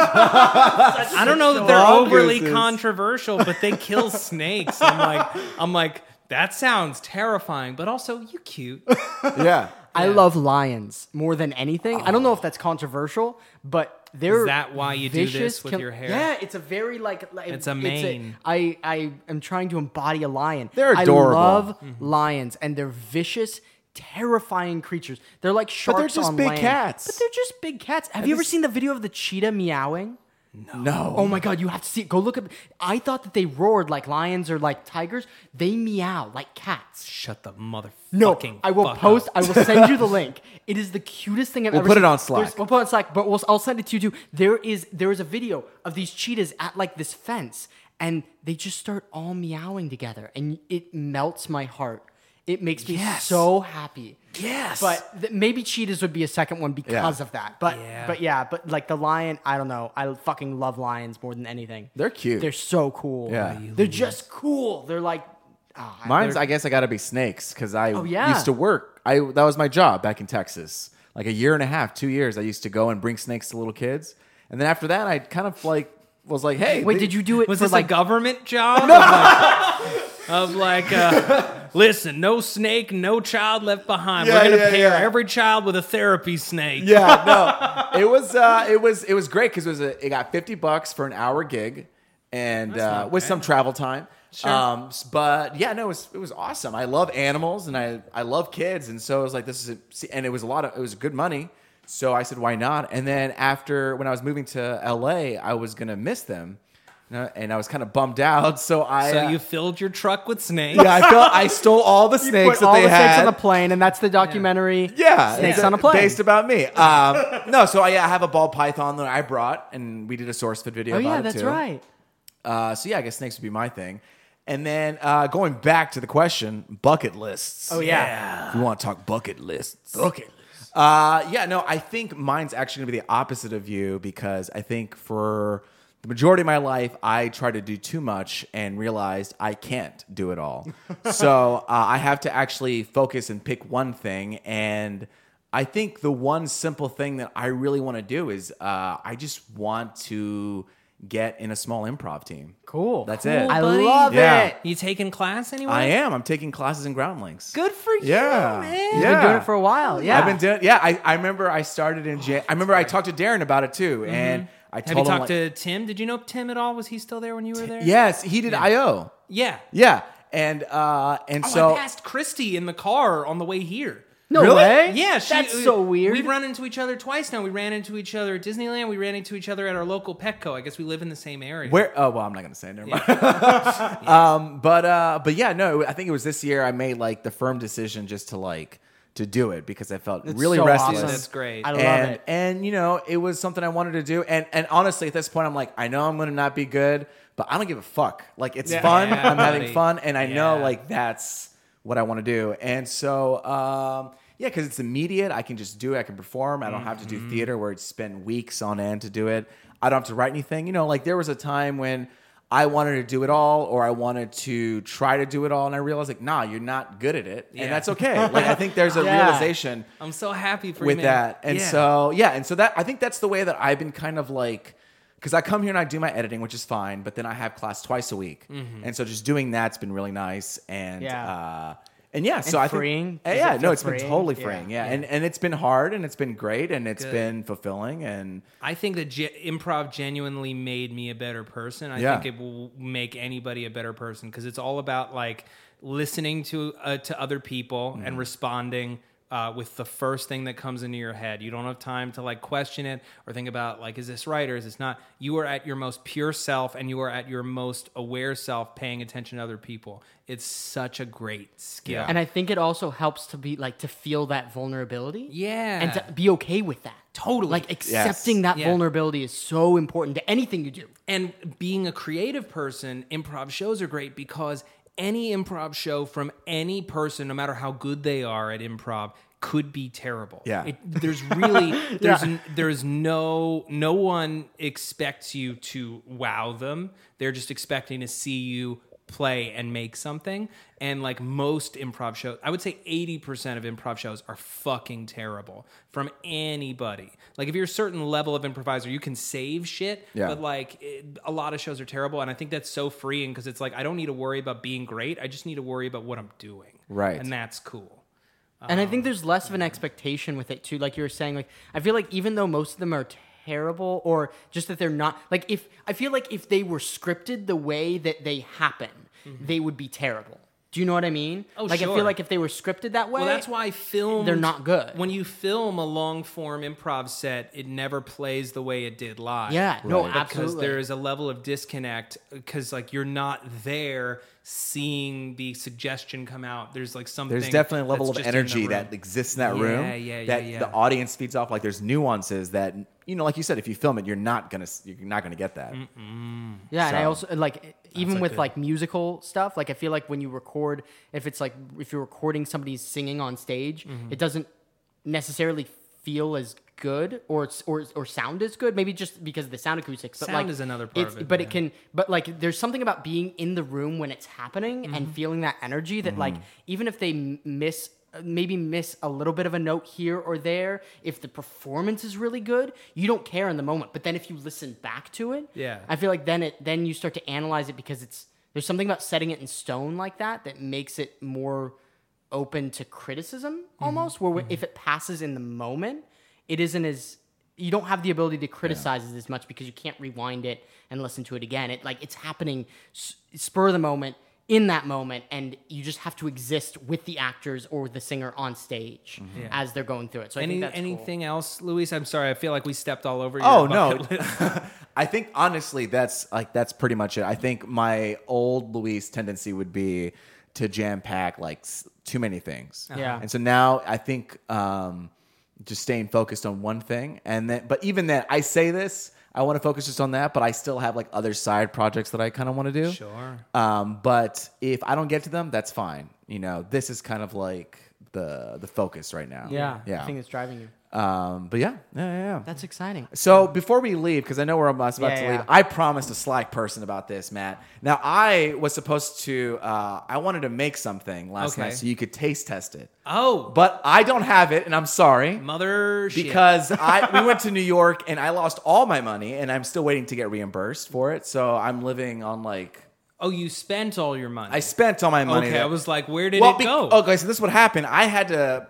S1: I don't know that they're overly controversial, but they kill snakes. I'm like. That sounds terrifying, but also you cute.
S2: Yeah.
S3: I love lions more than anything. I don't know if that's controversial, but they're
S1: Is that why you do this with your hair?
S3: Yeah, it's a very it's a mane. I am trying to embody a lion.
S2: They're adorable.
S3: I love lions, and they're vicious, terrifying creatures. They're like sharks
S2: but they're just
S3: on
S2: big
S3: land.
S2: cats.
S3: But they're just big cats. Have you ever seen the video of the cheetah meowing?
S2: No.
S3: Oh my God, you have to see it. Go look at. I thought that they roared like lions or like tigers. They meow like cats.
S1: Shut the motherfucking.
S3: No, I will post. I will send you the link. It is the cutest thing I've ever seen.
S2: We'll put it on Slack.
S3: We'll put it on Slack, but I'll send it to you too. There is a video of these cheetahs at like this fence, and they just start all meowing together, and it melts my heart. It makes me so happy.
S1: Yes.
S3: But maybe cheetahs would be a second one because of that. But like the lion, I don't know. I fucking love lions more than anything.
S2: They're cute.
S3: They're so cool.
S2: Yeah.
S3: They're just cool. They're like...
S2: I guess I got to be snakes because I
S3: yeah.
S2: used to work. That was my job back in Texas. Like a year and a half, 2 years, I used to go and bring snakes to little kids. And then after that, I kind of like was like, hey.
S3: Wait, did you do it
S1: was
S3: for
S1: this
S3: like
S1: a government job? Listen, no snake, no child left behind. We're going to pair every child with a therapy snake.
S2: Yeah, no. It was great because it got $50 for an hour gig and with some travel time.
S1: Sure.
S2: But yeah, no, it was awesome. I love animals and I love kids, and so it was like and it was it was good money. So I said, why not? And then when I was moving to LA, I was gonna miss them. And I was kind of bummed out, so
S1: you filled your truck with snakes.
S2: Yeah, I stole all the snakes that they had.
S3: All the snakes on the plane, and that's the documentary.
S2: Yeah,
S3: Snakes on a Plane,
S2: based about me. No, so I have a ball python that I brought, and we did a SourceFed video about it too.
S3: Oh yeah, that's right.
S2: So yeah, I guess snakes would be my thing. And then going back to the question, bucket lists.
S3: Oh yeah.
S2: If you want to talk bucket lists.
S3: Yeah,
S2: no, I think mine's actually going to be the opposite of you, because I think for the majority of my life, I tried to do too much and realized I can't do it all. So I have to actually focus and pick one thing. And I think the one simple thing that I really want to do is I just want to get in a small improv team.
S3: Cool.
S2: That's it.
S3: I love it.
S1: You taking class anywhere?
S2: I am. I'm taking classes in Groundlings.
S1: Good for you,
S2: Yeah.
S1: man.
S3: You've been doing it for a while. Yeah.
S2: I've been doing. Yeah, I remember I started in. I remember I talked to Darren about it too, and I told
S1: Have you
S2: him.
S1: talked to Tim? Did you know Tim at all? Was he still there when you were there?
S2: Yes, he did IO.
S1: Yeah.
S2: Yeah, and so
S1: I passed Christy in the car on the way here.
S3: No
S2: Really?
S3: way.
S1: Yeah,
S3: that's so weird.
S1: We've run into each other twice now. We ran into each other at Disneyland. We ran into each other at our local Petco. I guess we live in the same area.
S2: where? Oh well, I'm not gonna say. Never mind. But yeah, no. I think it was this year I made like the firm decision just to do it, because I felt really
S3: so
S2: restless.
S3: awesome.
S1: That's great.
S3: I love it.
S2: And it was something I wanted to do. And honestly, at this point, I'm like, I know I'm gonna not be good, but I don't give a fuck. Like, it's fun.
S1: Yeah,
S2: I'm having
S1: buddy.
S2: fun, and I know
S1: Yeah.
S2: like that's what I want to do. And so yeah, because it's immediate. I can just do it. I can perform. I don't have to do theater where it's spend weeks on end to do it. I don't have to write anything. Like there was a time when I wanted to do it all, or I wanted to try to do it all, and I realized like, nah, you're not good at it, and that's okay. Like I think there's a realization.
S1: I'm so happy for
S2: with
S1: you, man.
S2: that, and so that I think that's the way that I've been kind of like, because I come here and I do my editing, which is fine, but then I have class twice a week, and so just doing that's been really nice, and so I
S3: freeing?
S2: think
S3: Does it
S2: no,
S3: feel
S2: it's been
S3: freeing?
S2: totally
S3: Yeah.
S2: freeing, and it's been hard, and it's been great, and it's been fulfilling, and
S1: I think that improv genuinely made me a better person. I think it will make anybody a better person, because it's all about like listening to other people and responding with the first thing that comes into your head. You don't have time to like question it or think about like, is this right or is this not? You are at your most pure self, and you are at your most aware self, paying attention to other people. It's such a great skill.
S3: And I think it also helps to be like to feel that vulnerability.
S1: Yeah.
S3: And to be okay with that.
S1: Totally.
S3: Like accepting that vulnerability is so important to anything you do.
S1: And being a creative person, improv shows are great, because any improv show from any person, no matter how good they are at improv, could be terrible.
S2: Yeah.
S1: There's really there's no one expects you to wow them. They're just expecting to see you play and make something. And like most improv shows, I would say 80% of improv shows are fucking terrible from anybody. Like if you're a certain level of improviser, you can save shit, but like a lot of shows are terrible. And I think that's so freeing, because it's like, I don't need to worry about being great. I just need to worry about what I'm doing.
S2: Right.
S1: And that's cool.
S3: And I think there's less of an expectation with it too. Like you were saying, like I feel like even though most of them are terrible, or just that they're not, like I feel like if they were scripted the way that they happen, they would be terrible. Do you know what I mean?
S1: Oh,
S3: like
S1: sure.
S3: I feel like if they were scripted that way,
S1: Well, that's why
S3: they're not good.
S1: When you film a long form improv set, it never plays the way it did live.
S3: Yeah, no,
S1: Because
S3: absolutely.
S1: there is a level of disconnect, because like you're not there seeing the suggestion come out. There's like something.
S2: there's definitely a level
S1: that's
S2: of
S1: just in the
S2: energy
S1: room.
S2: that exists in that room that the audience feeds off. Like there's nuances that, like you said, if you film it, you're not gonna get that.
S3: Yeah, and I
S2: So-
S3: also like even with like musical stuff, like I feel like when you record, if you're recording somebody singing on stage, it doesn't necessarily feel as good or sound as good. Maybe just because of the sound acoustics. But
S1: Sound
S3: like,
S1: is another part of it,
S3: But
S1: yeah.
S3: it can. But like, there's something about being in the room when it's happening and feeling that energy that like even if they miss a little bit of a note here or there, if the performance is really good, you don't care in the moment. But then if you listen back to it, I feel like then you start to analyze it, because there's something about setting it in stone like that makes it more open to criticism almost, where if it passes in the moment, it isn't as, you don't have the ability to criticize it as much, because you can't rewind it and listen to it again. It's happening spur of the moment. in that moment, and you just have to exist with the actors or the singer on stage as they're going through it. So I think that's
S1: anything else, Luis? I'm sorry, I feel like we stepped all over you.
S2: Oh no, I think honestly that's pretty much it. I think my old Luis tendency would be to jam pack like too many things.
S3: Yeah,
S2: and so now I think just staying focused on one thing, but even then, I say this. I want to focus just on that, but I still have like other side projects that I kind of want to do.
S1: Sure.
S2: But if I don't get to them, that's fine. This is kind of like the focus right now.
S3: Yeah. I think it's driving you.
S2: But yeah.
S3: That's exciting.
S2: So before we leave, because I know we're almost about to leave, I promised a Slack person about this, Matt. Now I was supposed to, I wanted to make something last night so you could taste test it.
S1: Oh,
S2: but I don't have it, and I'm sorry, because we went to New York and I lost all my money, and I'm still waiting to get reimbursed for it. So I'm living on like.
S1: Oh, you spent all your money.
S2: I spent all my money.
S1: Okay, I was like, where did it go?
S2: Okay, so this is what happened. I had to.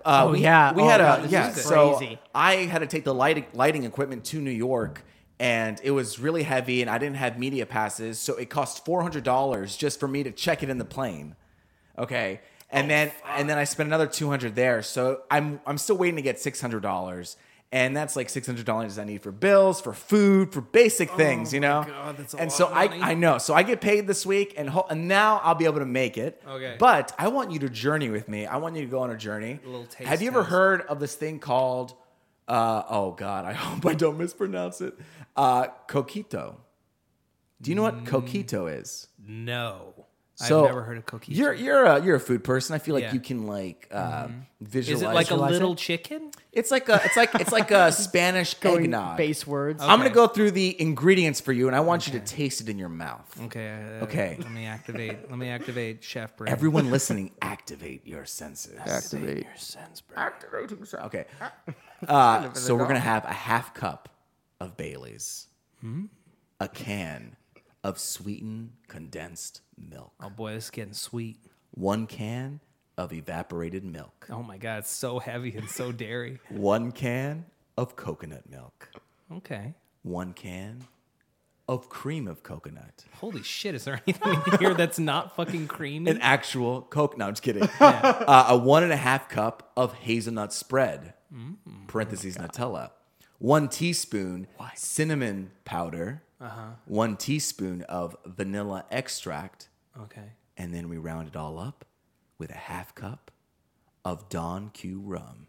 S2: So I had to take the lighting equipment to New York, and it was really heavy, and I didn't have media passes, so it cost $400 just for me to check it in the plane. Okay, and then I spent another $200 there, so I'm still waiting to get $600. And that's like $600 I need for bills, for food, for basic things, God,
S1: that's a
S2: and
S1: lot
S2: so
S1: of money.
S2: I know. So I get paid this week, and now I'll be able to make it.
S1: Okay.
S2: But I want you to journey with me. I want you to go on a journey.
S1: A little taste
S2: Have you ever heard of this thing called? Oh God, I hope I don't mispronounce it. Coquito. Do you know what coquito is?
S1: No.
S2: So
S1: I've never heard of coquito.
S2: You're a food person. I feel like you can visualize.
S1: Is it like a little chicken?
S2: It's like a Spanish eggnog.
S3: Base words.
S2: Okay. I'm gonna go through the ingredients for you, and I want you to taste it in your mouth.
S1: Okay. Let me activate chef brain.
S2: Everyone listening, activate your senses.
S1: Activate your sense brain.
S2: Activating. Okay. So we're gonna have a half cup of Bailey's, a can of sweetened condensed milk.
S1: Oh boy, this is getting sweet.
S2: 1 can of evaporated milk.
S1: Oh my God, it's so heavy and so dairy.
S2: 1 can of coconut milk.
S1: Okay.
S2: 1 can of cream of coconut.
S1: Holy shit, is there anything in here that's not fucking creamy?
S2: An actual Coke. No, I'm just kidding. A 1.5 cup of hazelnut spread, parentheses Nutella. 1 teaspoon cinnamon powder. 1 teaspoon of vanilla extract.
S1: Okay.
S2: And then we round it all up with a 1/2 cup of Don Q rum.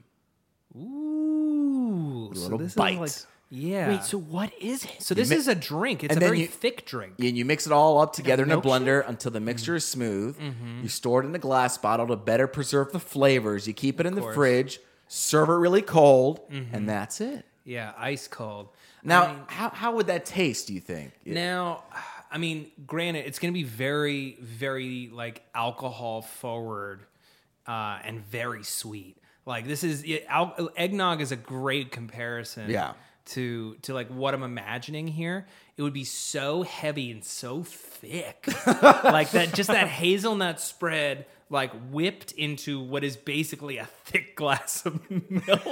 S1: Ooh.
S2: A little bite.
S3: Wait, so what is it?
S1: So this is a drink. It's a very thick drink.
S2: And you mix it all up together in a blender until the mixture is smooth. You store it in a glass bottle to better preserve the flavors. You keep it in the fridge, serve it really cold, and that's it.
S1: Yeah, ice cold.
S2: Now, how would that taste, do you think?
S1: Now, I mean, granted, it's going to be very, very like alcohol forward and very sweet. Like this is eggnog is a great comparison.
S2: Yeah.
S1: To like what I'm imagining here. It would be so heavy and so thick, like that hazelnut spread, like whipped into what is basically a thick glass of milk.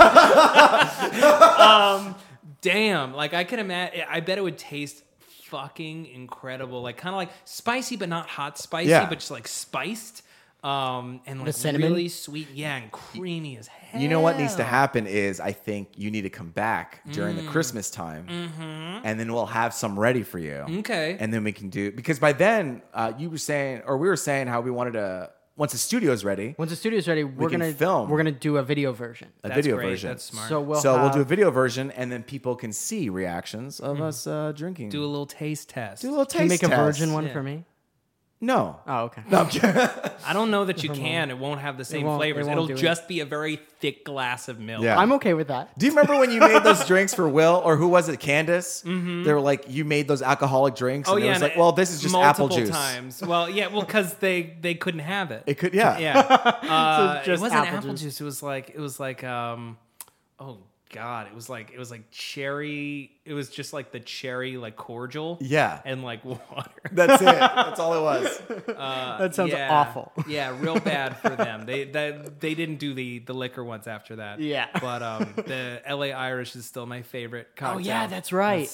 S1: Damn, like I can imagine. I bet it would taste fucking incredible, like kind of like spicy, but not hot spicy, but just like spiced. And like really sweet, and creamy as hell.
S2: You know what needs to happen is I think you need to come back during the Christmas time, and then we'll have some ready for you.
S1: Okay,
S2: and then we can do because by then we were saying how we wanted to. Once the studio's ready, we're gonna film. We're gonna do
S3: a video version.
S1: That's smart.
S2: So we'll do a video version, and then people can see reactions of us drinking.
S1: Do a little taste test.
S3: Can you make a virgin one for me?
S2: No.
S3: Oh, okay.
S2: No, I'm kidding.
S1: I don't know that you can. It won't have the same flavors. It'll just be a very thick glass of milk.
S2: Yeah.
S3: I'm okay with that.
S2: Do you remember when you made those drinks for Will, or who was it, Candace? Mm-hmm. They were like, you made those alcoholic drinks.
S1: Oh,
S2: and
S1: yeah.
S2: It was like, well, this is just apple juice.
S1: Multiple times. Well, because they couldn't have it.
S2: It could, yeah.
S1: Yeah. So it wasn't apple juice. It was like, oh God, it was like cherry. It was just like the cherry, like cordial.
S2: Yeah.
S1: And like water.
S2: That's it. That's all it was.
S3: That sounds awful.
S1: Yeah, real bad for them. They didn't do the liquor ones after that.
S3: Yeah.
S1: But the LA Irish is still my favorite cocktail.
S3: Oh yeah, that's right.
S1: That's so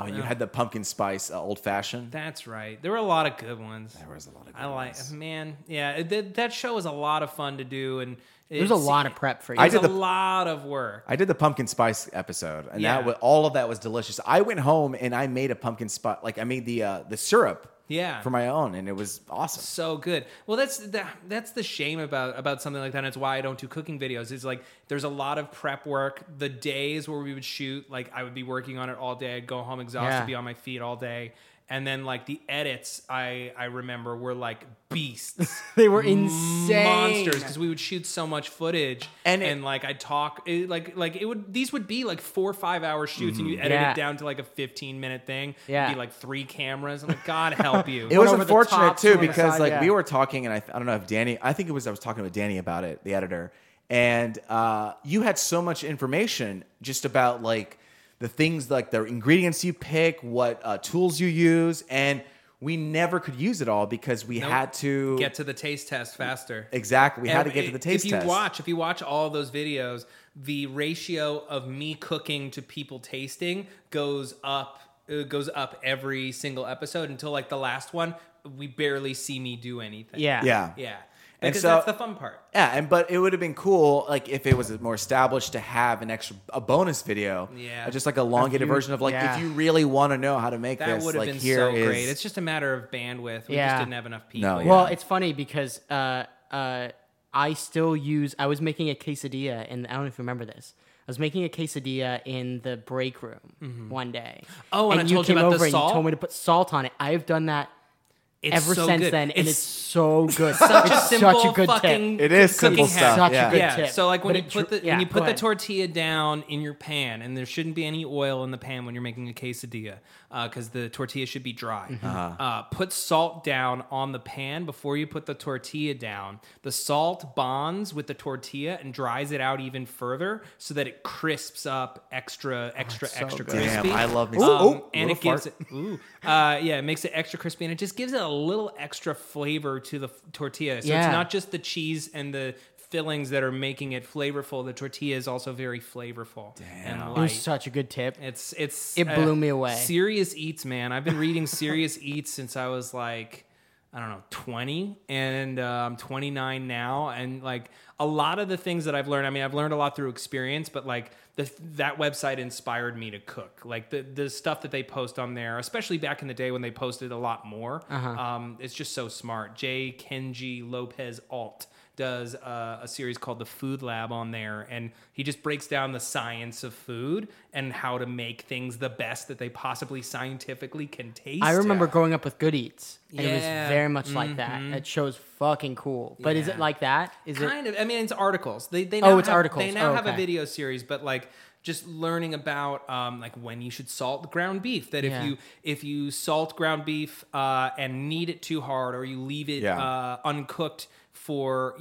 S2: Oh, you had the pumpkin spice old fashioned.
S1: That's right. There were a lot of good ones.
S2: There was a lot of good ones.
S1: Man, yeah. That show was a lot of fun to do, and
S3: there's a lot of prep for you.
S1: There's a lot of work.
S2: I did the pumpkin spice episode, and all of that was delicious. I went home and I made a pumpkin spice. Like I made the syrup.
S1: Yeah,
S2: for my own, and it was awesome.
S1: So good. Well, that's the shame about something like that. And it's why I don't do cooking videos. Is like there's a lot of prep work. The days where we would shoot, like I would be working on it all day. I'd go home exhausted, be on my feet all day. And then like the edits, I remember were like beasts.
S3: They were insane,
S1: monsters, because we would shoot so much footage, and like I'd talk these would be like 4 or 5 hour shoots, and you edit it down to like a 15-minute thing. It'd be like 3 cameras. I'm like, God help you.
S2: It was unfortunate too, because we were talking, and I don't know if Danny. I think it was I was talking with Danny about it, the editor, and you had so much information just about like the things, like the ingredients you pick, what tools you use, and we never could use it all because we had to
S1: get to the taste test faster.
S2: Exactly. We had to get to the taste test.
S1: If you watch all those videos, the ratio of me cooking to people tasting goes up every single episode until like the last one. We barely see me do anything.
S2: Yeah.
S1: Because that's the fun part.
S2: Yeah, but it would have been cool, like if it was more established, to have a bonus video, just like a elongated version of like if you really want to know how to make
S1: that
S2: this.
S1: That would have been so great. It's just a matter of bandwidth. We just didn't have enough people.
S3: No, Well, it's funny because I was making a quesadilla, and I don't know if you remember this. I was making a quesadilla in the break room one day.
S1: Oh, and I told you about the salt?
S3: And you told me to put salt on it. I've done that. Ever
S1: so
S3: since
S1: good.
S3: then, and it's so good.
S1: Such a simple
S3: such a good
S1: fucking
S3: tip.
S2: It is simple stuff.
S3: Such a good tip.
S1: So like when you put the tortilla down in your pan, and there shouldn't be any oil in the pan when you're making a quesadilla, because the tortilla should be dry. Put salt down on the pan before you put the tortilla down. The salt bonds with the tortilla and dries it out even further, so that it crisps up extra crispy.
S2: Damn, I love me.
S1: And it gives it. It makes it extra crispy, and it just gives it a little extra flavor to the tortilla. So it's not just the cheese and the fillings that are making it flavorful. The tortilla is also very flavorful.
S2: Damn.
S1: And
S3: light. It was such a good tip.
S1: It
S3: blew me away.
S1: Serious Eats, man. I've been reading Serious Eats since I was like, I don't know, 20, and I'm 29 now. And like a lot of the things that I've learned, I mean, I've learned a lot through experience, but like that website inspired me to cook. Like the stuff that they post on there, especially back in the day when they posted a lot more, it's just so smart. J. Kenji Lopez Alt does a series called The Food Lab on there, and he just breaks down the science of food and how to make things the best that they possibly scientifically can taste.
S3: I remember growing up with Good Eats, and it was very much like that. That show's fucking cool. But is it like that?
S1: Kind of. I mean, it's articles. They
S3: articles.
S1: They now have a video series, but like just learning about like when you should salt ground beef. That if you salt ground beef and knead it too hard, or you leave it uncooked for,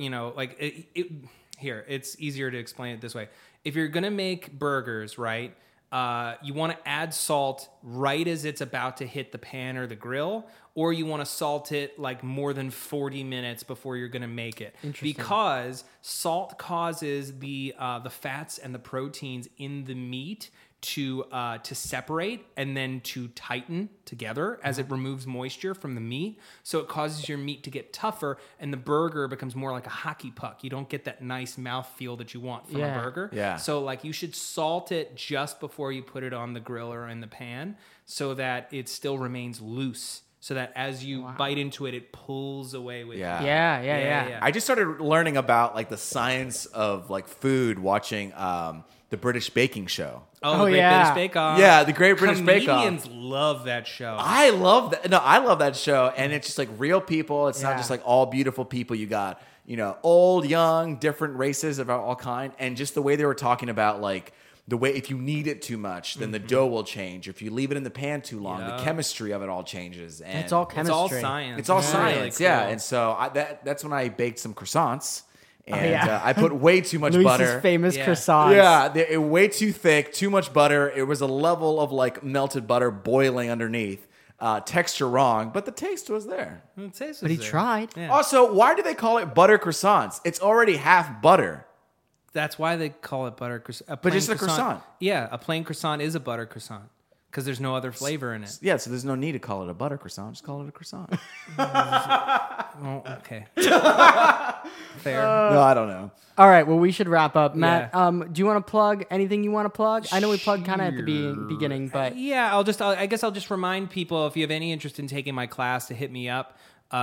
S1: here, it's easier to explain it this way. If you're going to make burgers, right, you want to add salt right as it's about to hit the pan or the grill, or you want to salt it like more than 40 minutes before you're going to make it. Because salt causes the fats and the proteins in the meat to separate and then to tighten together as it removes moisture from the meat. So it causes your meat to get tougher, and the burger becomes more like a hockey puck. You don't get that nice mouthfeel that you want from a burger.
S2: Yeah.
S1: So like you should salt it just before you put it on the grill or in the pan, so that it still remains loose. So that as you bite into it, it pulls away with you.
S3: Yeah.
S2: I just started learning about like the science of like food watching the British Baking Show.
S1: Oh, the Great British Bake Off.
S2: Yeah, the Great British Bake Off.
S1: Comedians love that show.
S2: I love that. No, I love that show, and it's just like real people. It's not just like all beautiful people. You got, old, young, different races of all kind, and just the way they were talking about like the way if you knead it too much, then the dough will change. If you leave it in the pan too long, the chemistry of it all changes. And
S3: it's all chemistry.
S1: It's all science.
S2: It's all science. Really cool. And so that's when I baked some croissants. And I put way too much butter.
S3: Luis's famous croissants.
S2: Yeah, they way too thick, too much butter. It was a level of like melted butter boiling underneath. Texture wrong, but the taste was there.
S3: But he tried.
S2: Yeah. Also, why do they call it butter croissants? It's already half butter.
S1: That's why they call it butter croissant.
S2: But just a croissant.
S1: Yeah, a plain croissant is a butter croissant. Because there's no other flavor in it.
S2: Yeah, so there's no need to call it a butter croissant. Just call it a croissant.
S1: Oh, okay. Fair.
S2: No, I don't know.
S3: All right, well, we should wrap up. Matt, do you want to plug anything you want to plug? I know we plugged kind of at the beginning, but...
S1: Yeah, I guess I'll just remind people, if you have any interest in taking my class, to hit me up,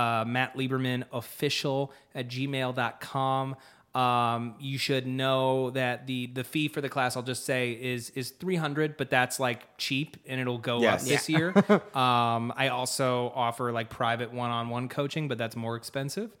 S1: mattliebermanofficial@gmail.com. You should know that the fee for the class, I'll just say, is $300, but that's like cheap and it'll go up this year. I also offer like private one-on-one coaching, but that's more expensive.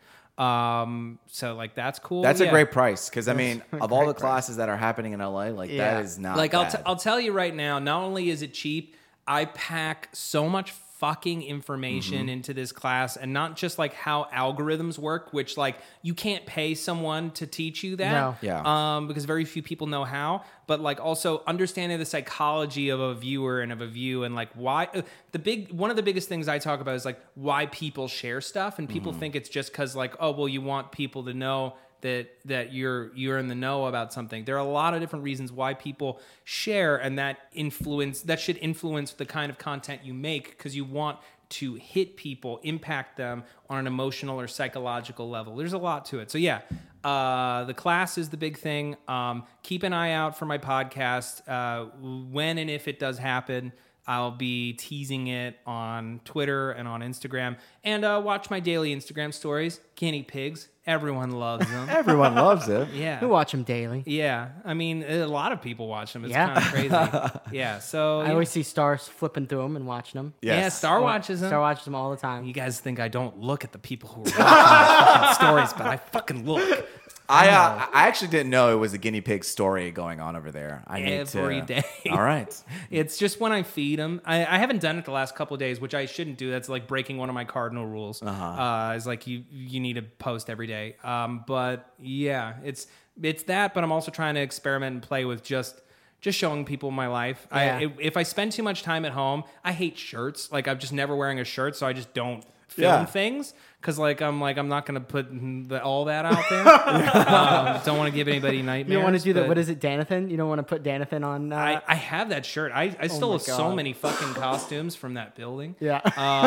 S1: So like that's cool.
S2: That's a great price because I mean, of all the classes that are happening in LA, like that is not
S1: like
S2: bad.
S1: I'll tell you right now. Not only is it cheap, I pack so much fucking information into this class, and not just like how algorithms work, which like you can't pay someone to teach you that.
S3: No.
S2: Yeah.
S1: Because very few people know how, but like also understanding the psychology of a viewer and of a view, and like why one of the biggest things I talk about is like why people share stuff, and people think it's just because like, oh well, you want people to know that you're in the know about something. There are a lot of different reasons why people share, and that should influence the kind of content you make, because you want to hit people, impact them on an emotional or psychological level. There's a lot to it. So yeah, the class is the big thing. Keep an eye out for my podcast. When and if it does happen, I'll be teasing it on Twitter and on Instagram. And watch my daily Instagram stories. Guinea pigs. Everyone loves them.
S2: Everyone loves it.
S1: Yeah.
S3: We watch them daily.
S1: Yeah. I mean, a lot of people watch them. It's kind of crazy. Yeah. So
S3: I always see Stars flipping through them and watching them.
S2: Yes.
S1: Yeah, Star watches them.
S3: Star watches them all the time.
S1: You guys think I don't look at the people who are watching my fucking stories, but I fucking look.
S2: I actually didn't know it was a guinea pig story going on over there.
S1: Every day.
S2: All right.
S1: It's just when I feed them. I haven't done it the last couple of days, which I shouldn't do. That's like breaking one of my cardinal rules. It's like you need to post every day. But yeah, it's that. But I'm also trying to experiment and play with just showing people my life.
S3: Yeah.
S1: If I spend too much time at home, I hate shirts. Like I'm just never wearing a shirt, so I just don't film things. Because I'm not going to put all that out there. Don't want to give anybody nightmares.
S3: You don't want to do that. What is it, Danathan? You don't want to put Danathan on.
S1: I have that shirt. I still have so many fucking costumes from that building.
S3: Yeah.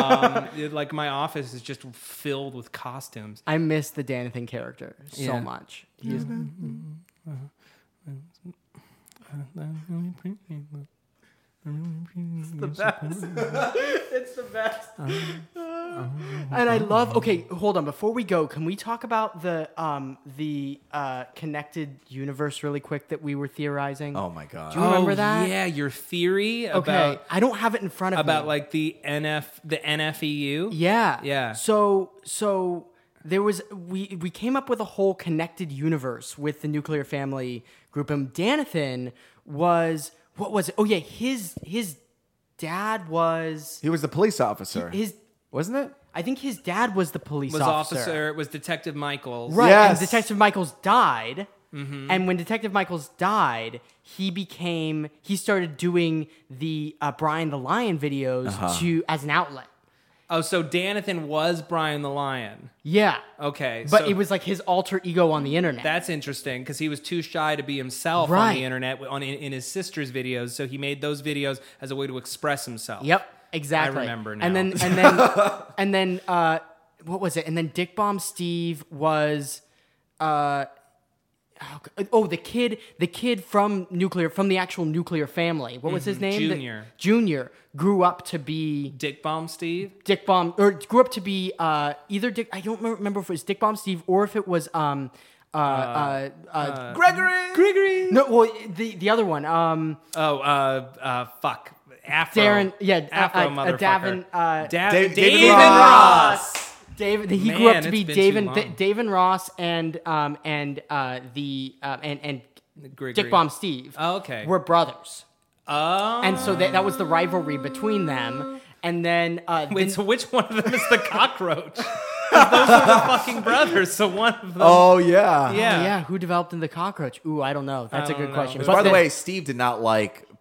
S1: Like my office is just filled with costumes.
S3: I miss the Danathan character so much. It's the best. It's the best. And I love. Okay, hold on. Before we go, can we talk about the connected universe really quick that we were theorizing?
S2: Oh my god!
S3: Do you remember that?
S1: Yeah, your theory
S3: Okay, I don't have it in front of me.
S1: About like the NFEU.
S3: Yeah. So there was we came up with a whole connected universe with the nuclear family group, and Danathan was. What was it? Oh yeah, his dad was.
S2: He was the police officer. Wasn't it?
S3: I think his dad was the police officer.
S1: It was Detective Michaels.
S3: Right,
S2: Yes.
S3: and Detective Michaels died. Mm-hmm. And when Detective Michaels died, he started doing the Brian the Lion videos as an outlet.
S1: Oh, so Danathan was Brian the Lion.
S3: Yeah.
S1: Okay.
S3: But it was like his alter ego on the internet.
S1: That's interesting because he was too shy to be himself on the internet in his sister's videos. So he made those videos as a way to express himself.
S3: Yep. Exactly.
S1: I remember now.
S3: And then what was it? And then Dick Bomb Steve was the kid from the actual nuclear family. What was his name?
S1: Junior.
S3: Junior grew up to be
S1: Dick Bomb Steve.
S3: Dick Bomb, or grew up to be either Dick. I don't remember if it was Dick Bomb Steve or if it was
S2: Gregory.
S3: No, well the other one.
S1: Fuck. Afro.
S3: Darren. Yeah.
S1: Afro motherfucker.
S2: David Ross.
S3: David, he grew up to be David Ross and Dick Bomb Steve.
S1: Oh, okay.
S3: Were brothers.
S1: Oh.
S3: And so that was the rivalry between them. And then
S1: so which one of them is the cockroach? Those are the fucking brothers. So one of them.
S2: Oh yeah.
S1: Yeah.
S3: Who developed the cockroach? Ooh, I don't know. That's a good question.
S2: By the way, Steve did not like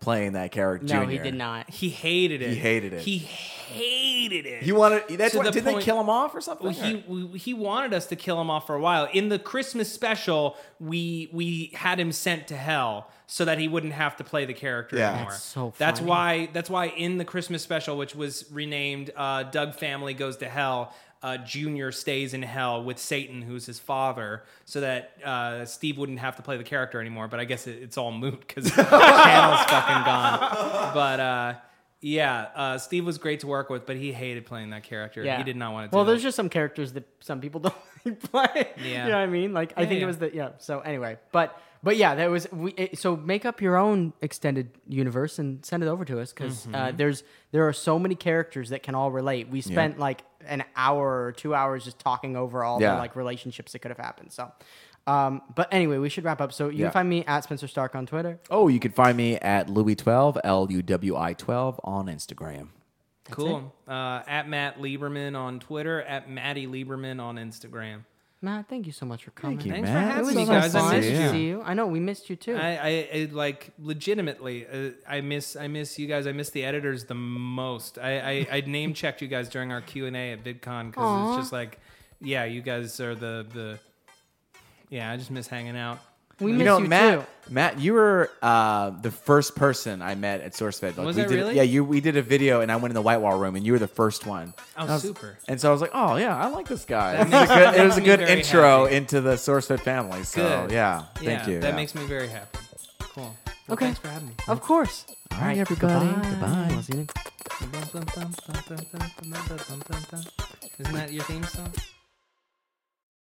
S2: playing that character.
S3: No,
S2: Jr.
S3: he did not.
S1: He hated it.
S2: He hated it.
S1: He hated it.
S2: He wanted. That's what. Did
S1: point,
S2: they kill him off or something?
S1: He wanted us to kill him off for a while. In the Christmas special, we had him sent to hell so that he wouldn't have to play the character anymore.
S3: That's so funny.
S1: That's why in the Christmas special, which was renamed Doug Family Goes to Hell, Junior stays in hell with Satan, who's his father, so that Steve wouldn't have to play the character anymore. But I guess it's all moot because the channel's fucking gone. But Steve was great to work with, but he hated playing that character.
S3: Yeah.
S1: He did not want to do
S3: Well, there's
S1: that.
S3: just some characters that some people don't play.
S1: Yeah.
S3: You know what I mean? Like, I think it was so anyway. But yeah, that was, so make up your own extended universe and send it over to us, because there are so many characters that can all relate. We spent like an hour or 2 hours just talking over all the like relationships that could have happened. So, but anyway, we should wrap up. So you can find me at Spencer Stark on Twitter.
S2: Oh, you can find me at Louis12, LUWI12 on Instagram.
S1: Cool. At Matt Lieberman on Twitter, at Matty Lieberman on Instagram.
S3: Matt, thank you so much for coming.
S2: Thank you,
S1: Thanks
S2: Matt.
S1: for having
S3: It was
S1: me,
S3: so
S1: guys.
S3: fun
S1: I missed
S3: to
S1: you.
S3: see you. I know we missed you too.
S1: I like legitimately. I miss you guys. I miss the editors the most. I name checked you guys during our Q&A at VidCon because it's just like, yeah, you guys are the. Yeah, I just miss hanging out.
S3: We miss you too.
S2: Matt, you were the first person I met at SourceFed.
S1: Was that really?
S2: Yeah, we did a video, and I went in the Whitewall room, and you were the first one.
S1: Oh, super.
S2: And so I was like, oh, yeah, I like this guy.
S1: That
S2: It was a
S1: makes
S2: good
S1: me very
S2: intro
S1: happy.
S2: into the SourceFed family. So,
S1: Good.
S2: yeah, thank you.
S1: That makes me very happy. Cool. Well,
S3: Okay.
S1: Thanks for having me.
S3: Of course.
S2: All right, everybody. Goodbye.
S3: We'll see you next
S1: Isn't that your theme song?